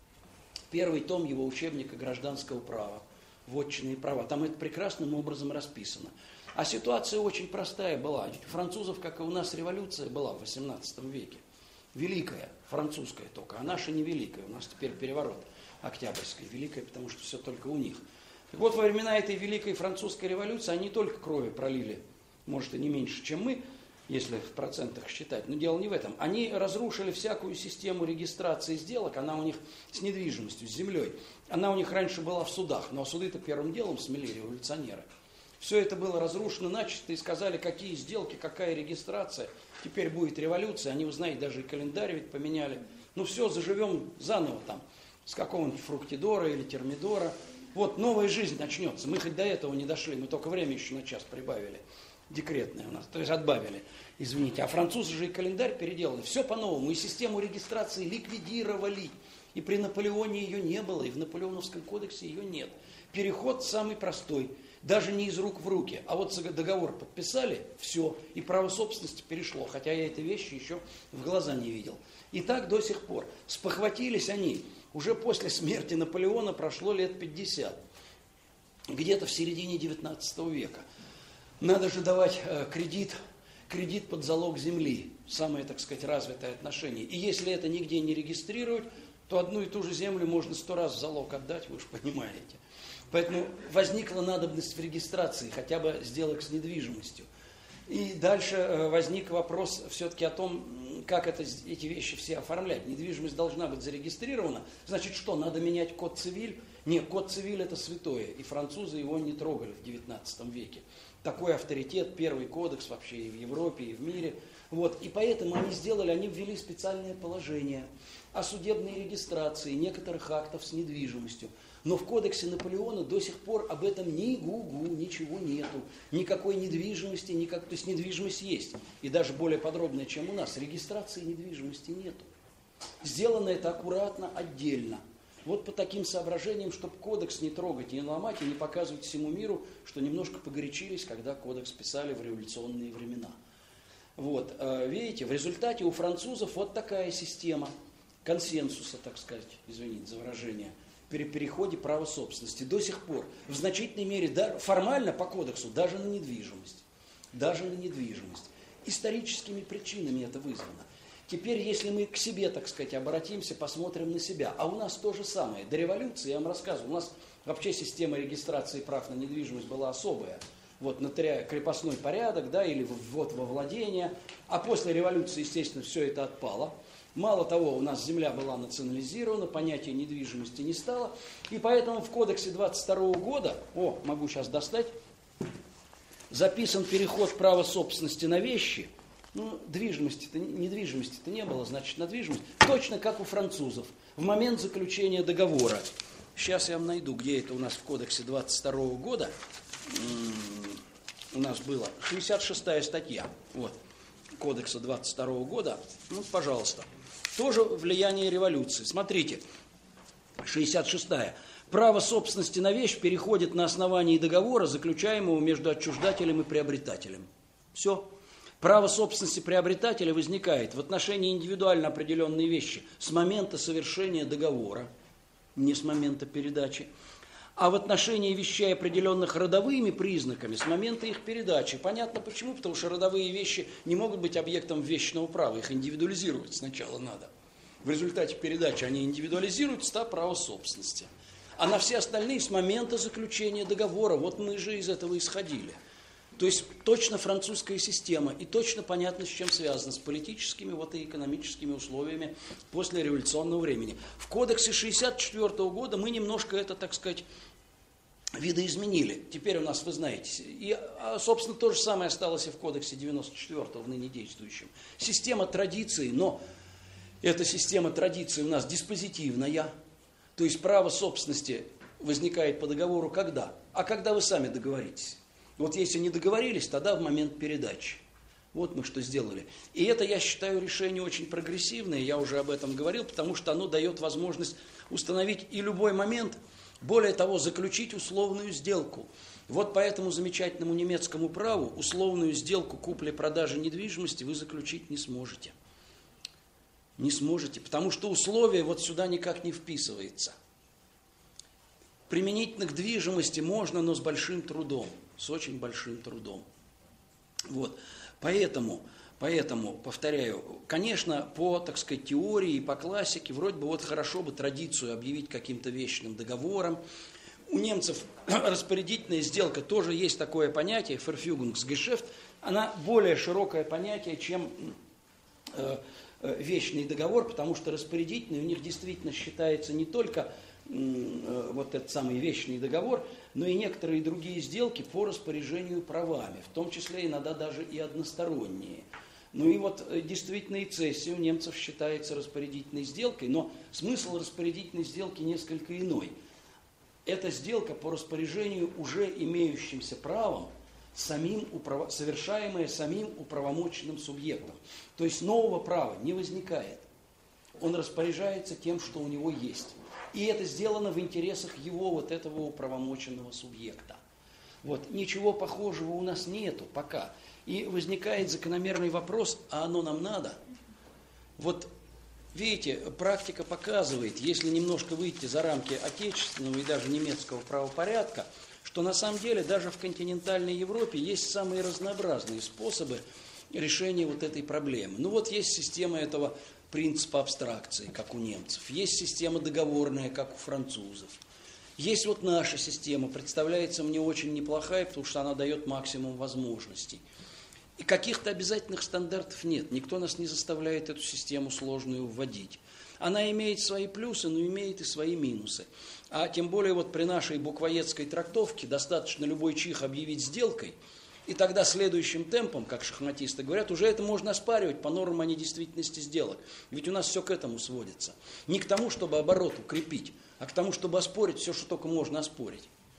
первый том его учебника гражданского права, вотчинные права. Там это прекрасным образом расписано. А ситуация очень простая была. У французов, как и у нас, революция была в восемнадцатом веке. Великая, французская только, а наша не великая. У нас теперь переворот октябрьский. Великая, потому что все только у них. Так вот, во времена этой великой французской революции они не только крови пролили, может и не меньше, чем мы, если в процентах считать, но дело не в этом. Они разрушили всякую систему регистрации сделок, она у них с недвижимостью, с землей. Она у них раньше была в судах, но суды-то первым делом смели революционеры. Все это было разрушено начисто и сказали, какие сделки, какая регистрация. Теперь будет революция, они, вы знаете, даже и календарь ведь поменяли. Ну все, заживем заново там, с какого-нибудь Фруктидора или Термидора. Вот новая жизнь начнется. Мы хоть до этого не дошли, мы только время еще на час прибавили. Декретное у нас, то есть отбавили, извините. А французы же и календарь переделали. Все по-новому. И систему регистрации ликвидировали. И при Наполеоне ее не было, и в Наполеоновском кодексе ее нет. Переход самый простой. Даже не из рук в руки. А вот договор подписали, все, и право собственности перешло. Хотя я этой вещи еще в глаза не видел. И так до сих пор. Спохватились они. Уже после смерти Наполеона прошло лет пятьдесят. Где-то в середине девятнадцатого века. Надо же давать э, кредит, кредит под залог земли. Самое, так сказать, развитое отношение. И если это нигде не регистрировать, то одну и ту же землю можно сто раз в залог отдать, вы же понимаете.
Поэтому возникла надобность в регистрации хотя бы сделок с недвижимостью. И дальше возник вопрос все-таки о том, как это, эти вещи все оформлять. Недвижимость должна быть зарегистрирована. Значит, что, надо менять код цивиль? Нет, код цивиль это святое, и французы его не трогали в девятнадцатом веке. Такой авторитет, первый кодекс вообще и в Европе, и в мире. Вот. И поэтому они сделали, они ввели специальное положение о судебной регистрации некоторых актов с недвижимостью. Но в кодексе Наполеона до сих пор об этом ни гу-гу, ничего нету. Никакой недвижимости, никак... то есть недвижимость есть. И даже более подробная, чем у нас. Регистрации недвижимости нету. Сделано это аккуратно, отдельно. Вот по таким соображениям, чтобы кодекс не трогать, не ломать и не показывать всему миру, что немножко погорячились, когда кодекс писали в революционные времена. Вот, видите, в результате у французов вот такая система консенсуса, так сказать, извините за выражение, при переходе права собственности. До сих пор в значительной мере, да, формально по кодексу, даже на недвижимость. Даже на недвижимость. Историческими причинами это вызвано. Теперь, если мы к себе, так сказать, обратимся, посмотрим на себя. А у нас то же самое. До революции, я вам рассказывал, у нас вообще система регистрации прав на недвижимость была особая. Вот нотариальный крепостной порядок, да, или ввод во владение. А после революции, естественно, все это отпало. Мало того, у нас земля была национализирована, понятия недвижимости не стало. И поэтому в кодексе двадцать второго года, о, могу сейчас достать, записан переход права собственности на вещи. Ну, движимости-то, недвижимости-то не было, значит, на движимость. Точно как у французов. В момент заключения договора. Сейчас я вам найду, где это у нас в кодексе двадцать второго года. У нас было шестьдесят шестая статья. Вот. Кодекса двадцать второго года. Ну, пожалуйста. Тоже влияние революции. Смотрите. шестьдесят шестая. Право собственности на вещь переходит на основании договора, заключаемого между отчуждателем и приобретателем. Все. Право собственности приобретателя возникает в отношении индивидуально определенной вещи с момента совершения договора, не с момента передачи, а в отношении вещей, определенных родовыми признаками, с момента их передачи. Понятно почему? Потому что родовые вещи не могут быть объектом вещного права, их индивидуализировать сначала надо. В результате передачи они индивидуализируются, став право собственности. А на все остальные с момента заключения договора, вот мы же из этого исходили. То есть точно французская система и точно понятно, с чем связано, с политическими вот и экономическими условиями после революционного времени. В кодексе шестьдесят четвёртого года мы немножко это, так сказать, видоизменили. Теперь у нас, вы знаете, и, собственно, то же самое осталось и в кодексе девяносто четвёртого, в ныне действующем. Система традиции, но эта система традиции у нас диспозитивная, то есть право собственности возникает по договору когда? А когда вы сами договоритесь. Вот если не договорились, тогда в момент передачи. Вот мы что сделали. И это, я считаю, решение очень прогрессивное, я уже об этом говорил, потому что оно дает возможность установить и любой момент, более того, заключить условную сделку. Вот по этому замечательному немецкому праву условную сделку купли-продажи недвижимости вы заключить не сможете. Не сможете, потому что условие вот сюда никак не вписывается. Применительно к движимости можно, но с большим трудом. С очень большим трудом. Вот. Поэтому, поэтому, повторяю, конечно, по, так сказать, теории и по классике, вроде бы вот хорошо бы традицию объявить каким-то вечным договором. У немцев распорядительная сделка тоже есть такое понятие, Verfügungsgeschäft, она более широкое понятие, чем э, э, вечный договор, потому что распорядительный у них действительно считается не только вот этот самый вечный договор, но и некоторые другие сделки по распоряжению правами, в том числе иногда даже и односторонние. Ну и вот действительно и цессия у немцев считается распорядительной сделкой, но смысл распорядительной сделки несколько иной. Это сделка по распоряжению уже имеющимся правом, самим управ... совершаемая самим управомоченным субъектом. То есть нового права не возникает. Он распоряжается тем, что у него есть. И это сделано в интересах его вот этого управомоченного субъекта. Вот. Ничего похожего у нас нету пока. И возникает закономерный вопрос, а оно нам надо? Вот видите, практика показывает, если немножко выйти за рамки отечественного и даже немецкого правопорядка, что на самом деле даже в континентальной Европе есть самые разнообразные способы решения вот этой проблемы. Ну вот есть система этого принципа абстракции, как у немцев. Есть система договорная, как у французов.
Есть вот наша система, представляется мне очень неплохая, потому что она дает максимум возможностей. И каких-то обязательных стандартов нет. Никто нас не заставляет эту систему сложную вводить. Она имеет свои плюсы, но имеет и свои минусы. А тем более вот при нашей буквоедской трактовке достаточно любой чих объявить сделкой, и тогда следующим темпом, как шахматисты говорят, уже это можно оспаривать по нормам о недействительности сделок. Ведь у нас все к этому сводится. Не к тому, чтобы оборот укрепить, а к тому, чтобы оспорить все, что только можно оспорить.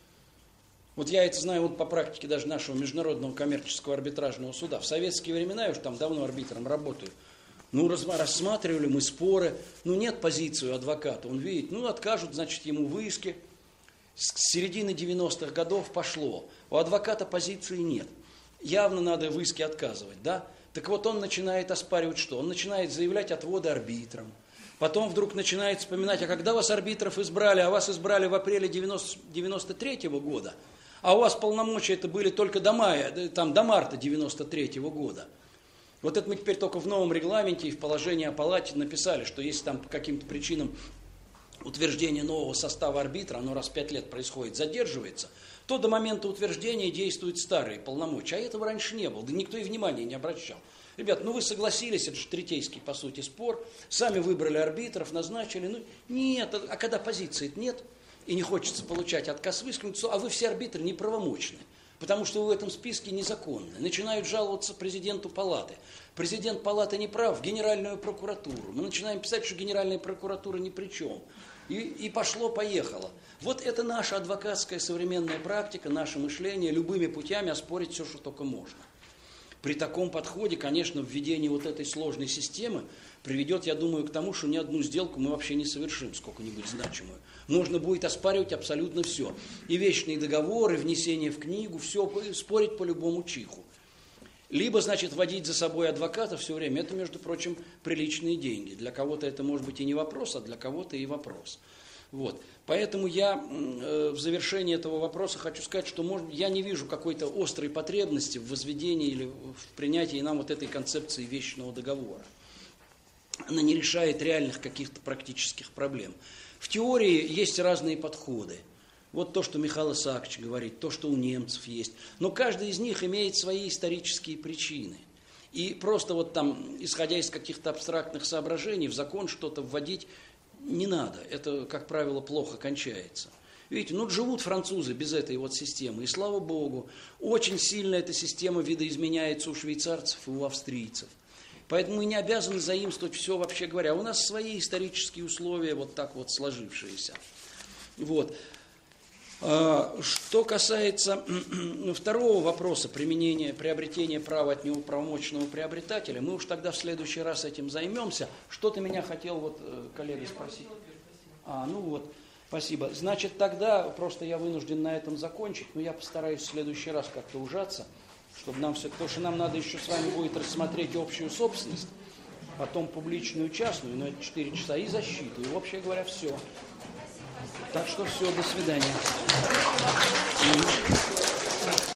Вот я это знаю вот по практике даже нашего Международного коммерческого арбитражного суда. В советские времена, я уж там давно арбитром работаю, ну, рассматривали мы споры, ну, нет позиции у адвоката, он видит, ну, откажут, значит, ему в иске. С середины девяностых годов пошло, у адвоката позиции нет, явно надо в иске отказывать, да? Так вот он начинает оспаривать что? Он начинает заявлять отводы арбитрам, потом вдруг начинает вспоминать, а когда вас арбитров избрали, а вас избрали в апреле девяносто третьего года, а у вас полномочия это были только до мая, там, до марта девяносто третьего года. Вот это мы теперь только в новом регламенте и в положении о палате написали, что если там по каким-то причинам утверждение нового состава арбитра, оно раз в пять лет происходит, задерживается, то до момента утверждения действуют старые полномочия. А этого раньше не было, да никто и внимания не обращал. Ребят, ну вы согласились, это же третейский, по сути, спор, сами выбрали арбитров, назначили, ну нет, а когда позиции нет и не хочется получать отказ высказаться, а вы все арбитры неправомочны. Потому что вы в этом списке незаконны. Начинают жаловаться президенту палаты. Президент палаты не прав, в Генеральную прокуратуру. Мы начинаем писать, что Генеральная прокуратура ни при чем. И, и пошло-поехало. Вот это наша адвокатская современная практика, наше мышление, любыми путями оспорить все, что только можно. При таком подходе, конечно, введение вот этой сложной системы приведет, я думаю, к тому, что ни одну сделку мы вообще не совершим, сколько-нибудь значимую. Можно будет оспаривать абсолютно все. И вечные договоры, внесение в книгу, все, спорить по любому чиху. Либо, значит, водить за собой адвоката все время, это, между прочим, приличные деньги. Для кого-то это может быть и не вопрос, а для кого-то и вопрос. Вот. Поэтому я э, в завершении этого вопроса хочу сказать, что может, я не вижу какой-то острой потребности в возведении или в принятии нам вот этой концепции вечного договора. Она не решает реальных каких-то практических проблем. В теории есть разные подходы. Вот то, что Михаил Исаакович говорит, то, что у немцев есть. Но каждый из них имеет свои исторические причины. И просто вот там, исходя из каких-то абстрактных соображений, в закон что-то вводить не надо. Это, как правило, плохо кончается. Видите, ну живут французы без этой вот системы. И слава богу, очень сильно эта система видоизменяется у швейцарцев и у австрийцев. Поэтому мы не обязаны заимствовать все, вообще говоря. У нас свои исторические условия, вот так вот сложившиеся. Вот. Что касается второго вопроса, применения, приобретения права от неуправомоченного приобретателя, мы уж тогда в следующий раз этим займемся. Что-то меня хотел вот коллега спросить. А, ну вот, спасибо. Значит, тогда просто я вынужден на этом закончить, но я постараюсь в следующий раз как-то ужаться, чтобы нам все, потому что нам надо еще с вами будет рассмотреть общую собственность, потом публичную, частную, но это четыре часа, и защиту, и вообще говоря, все. Так что все, до свидания.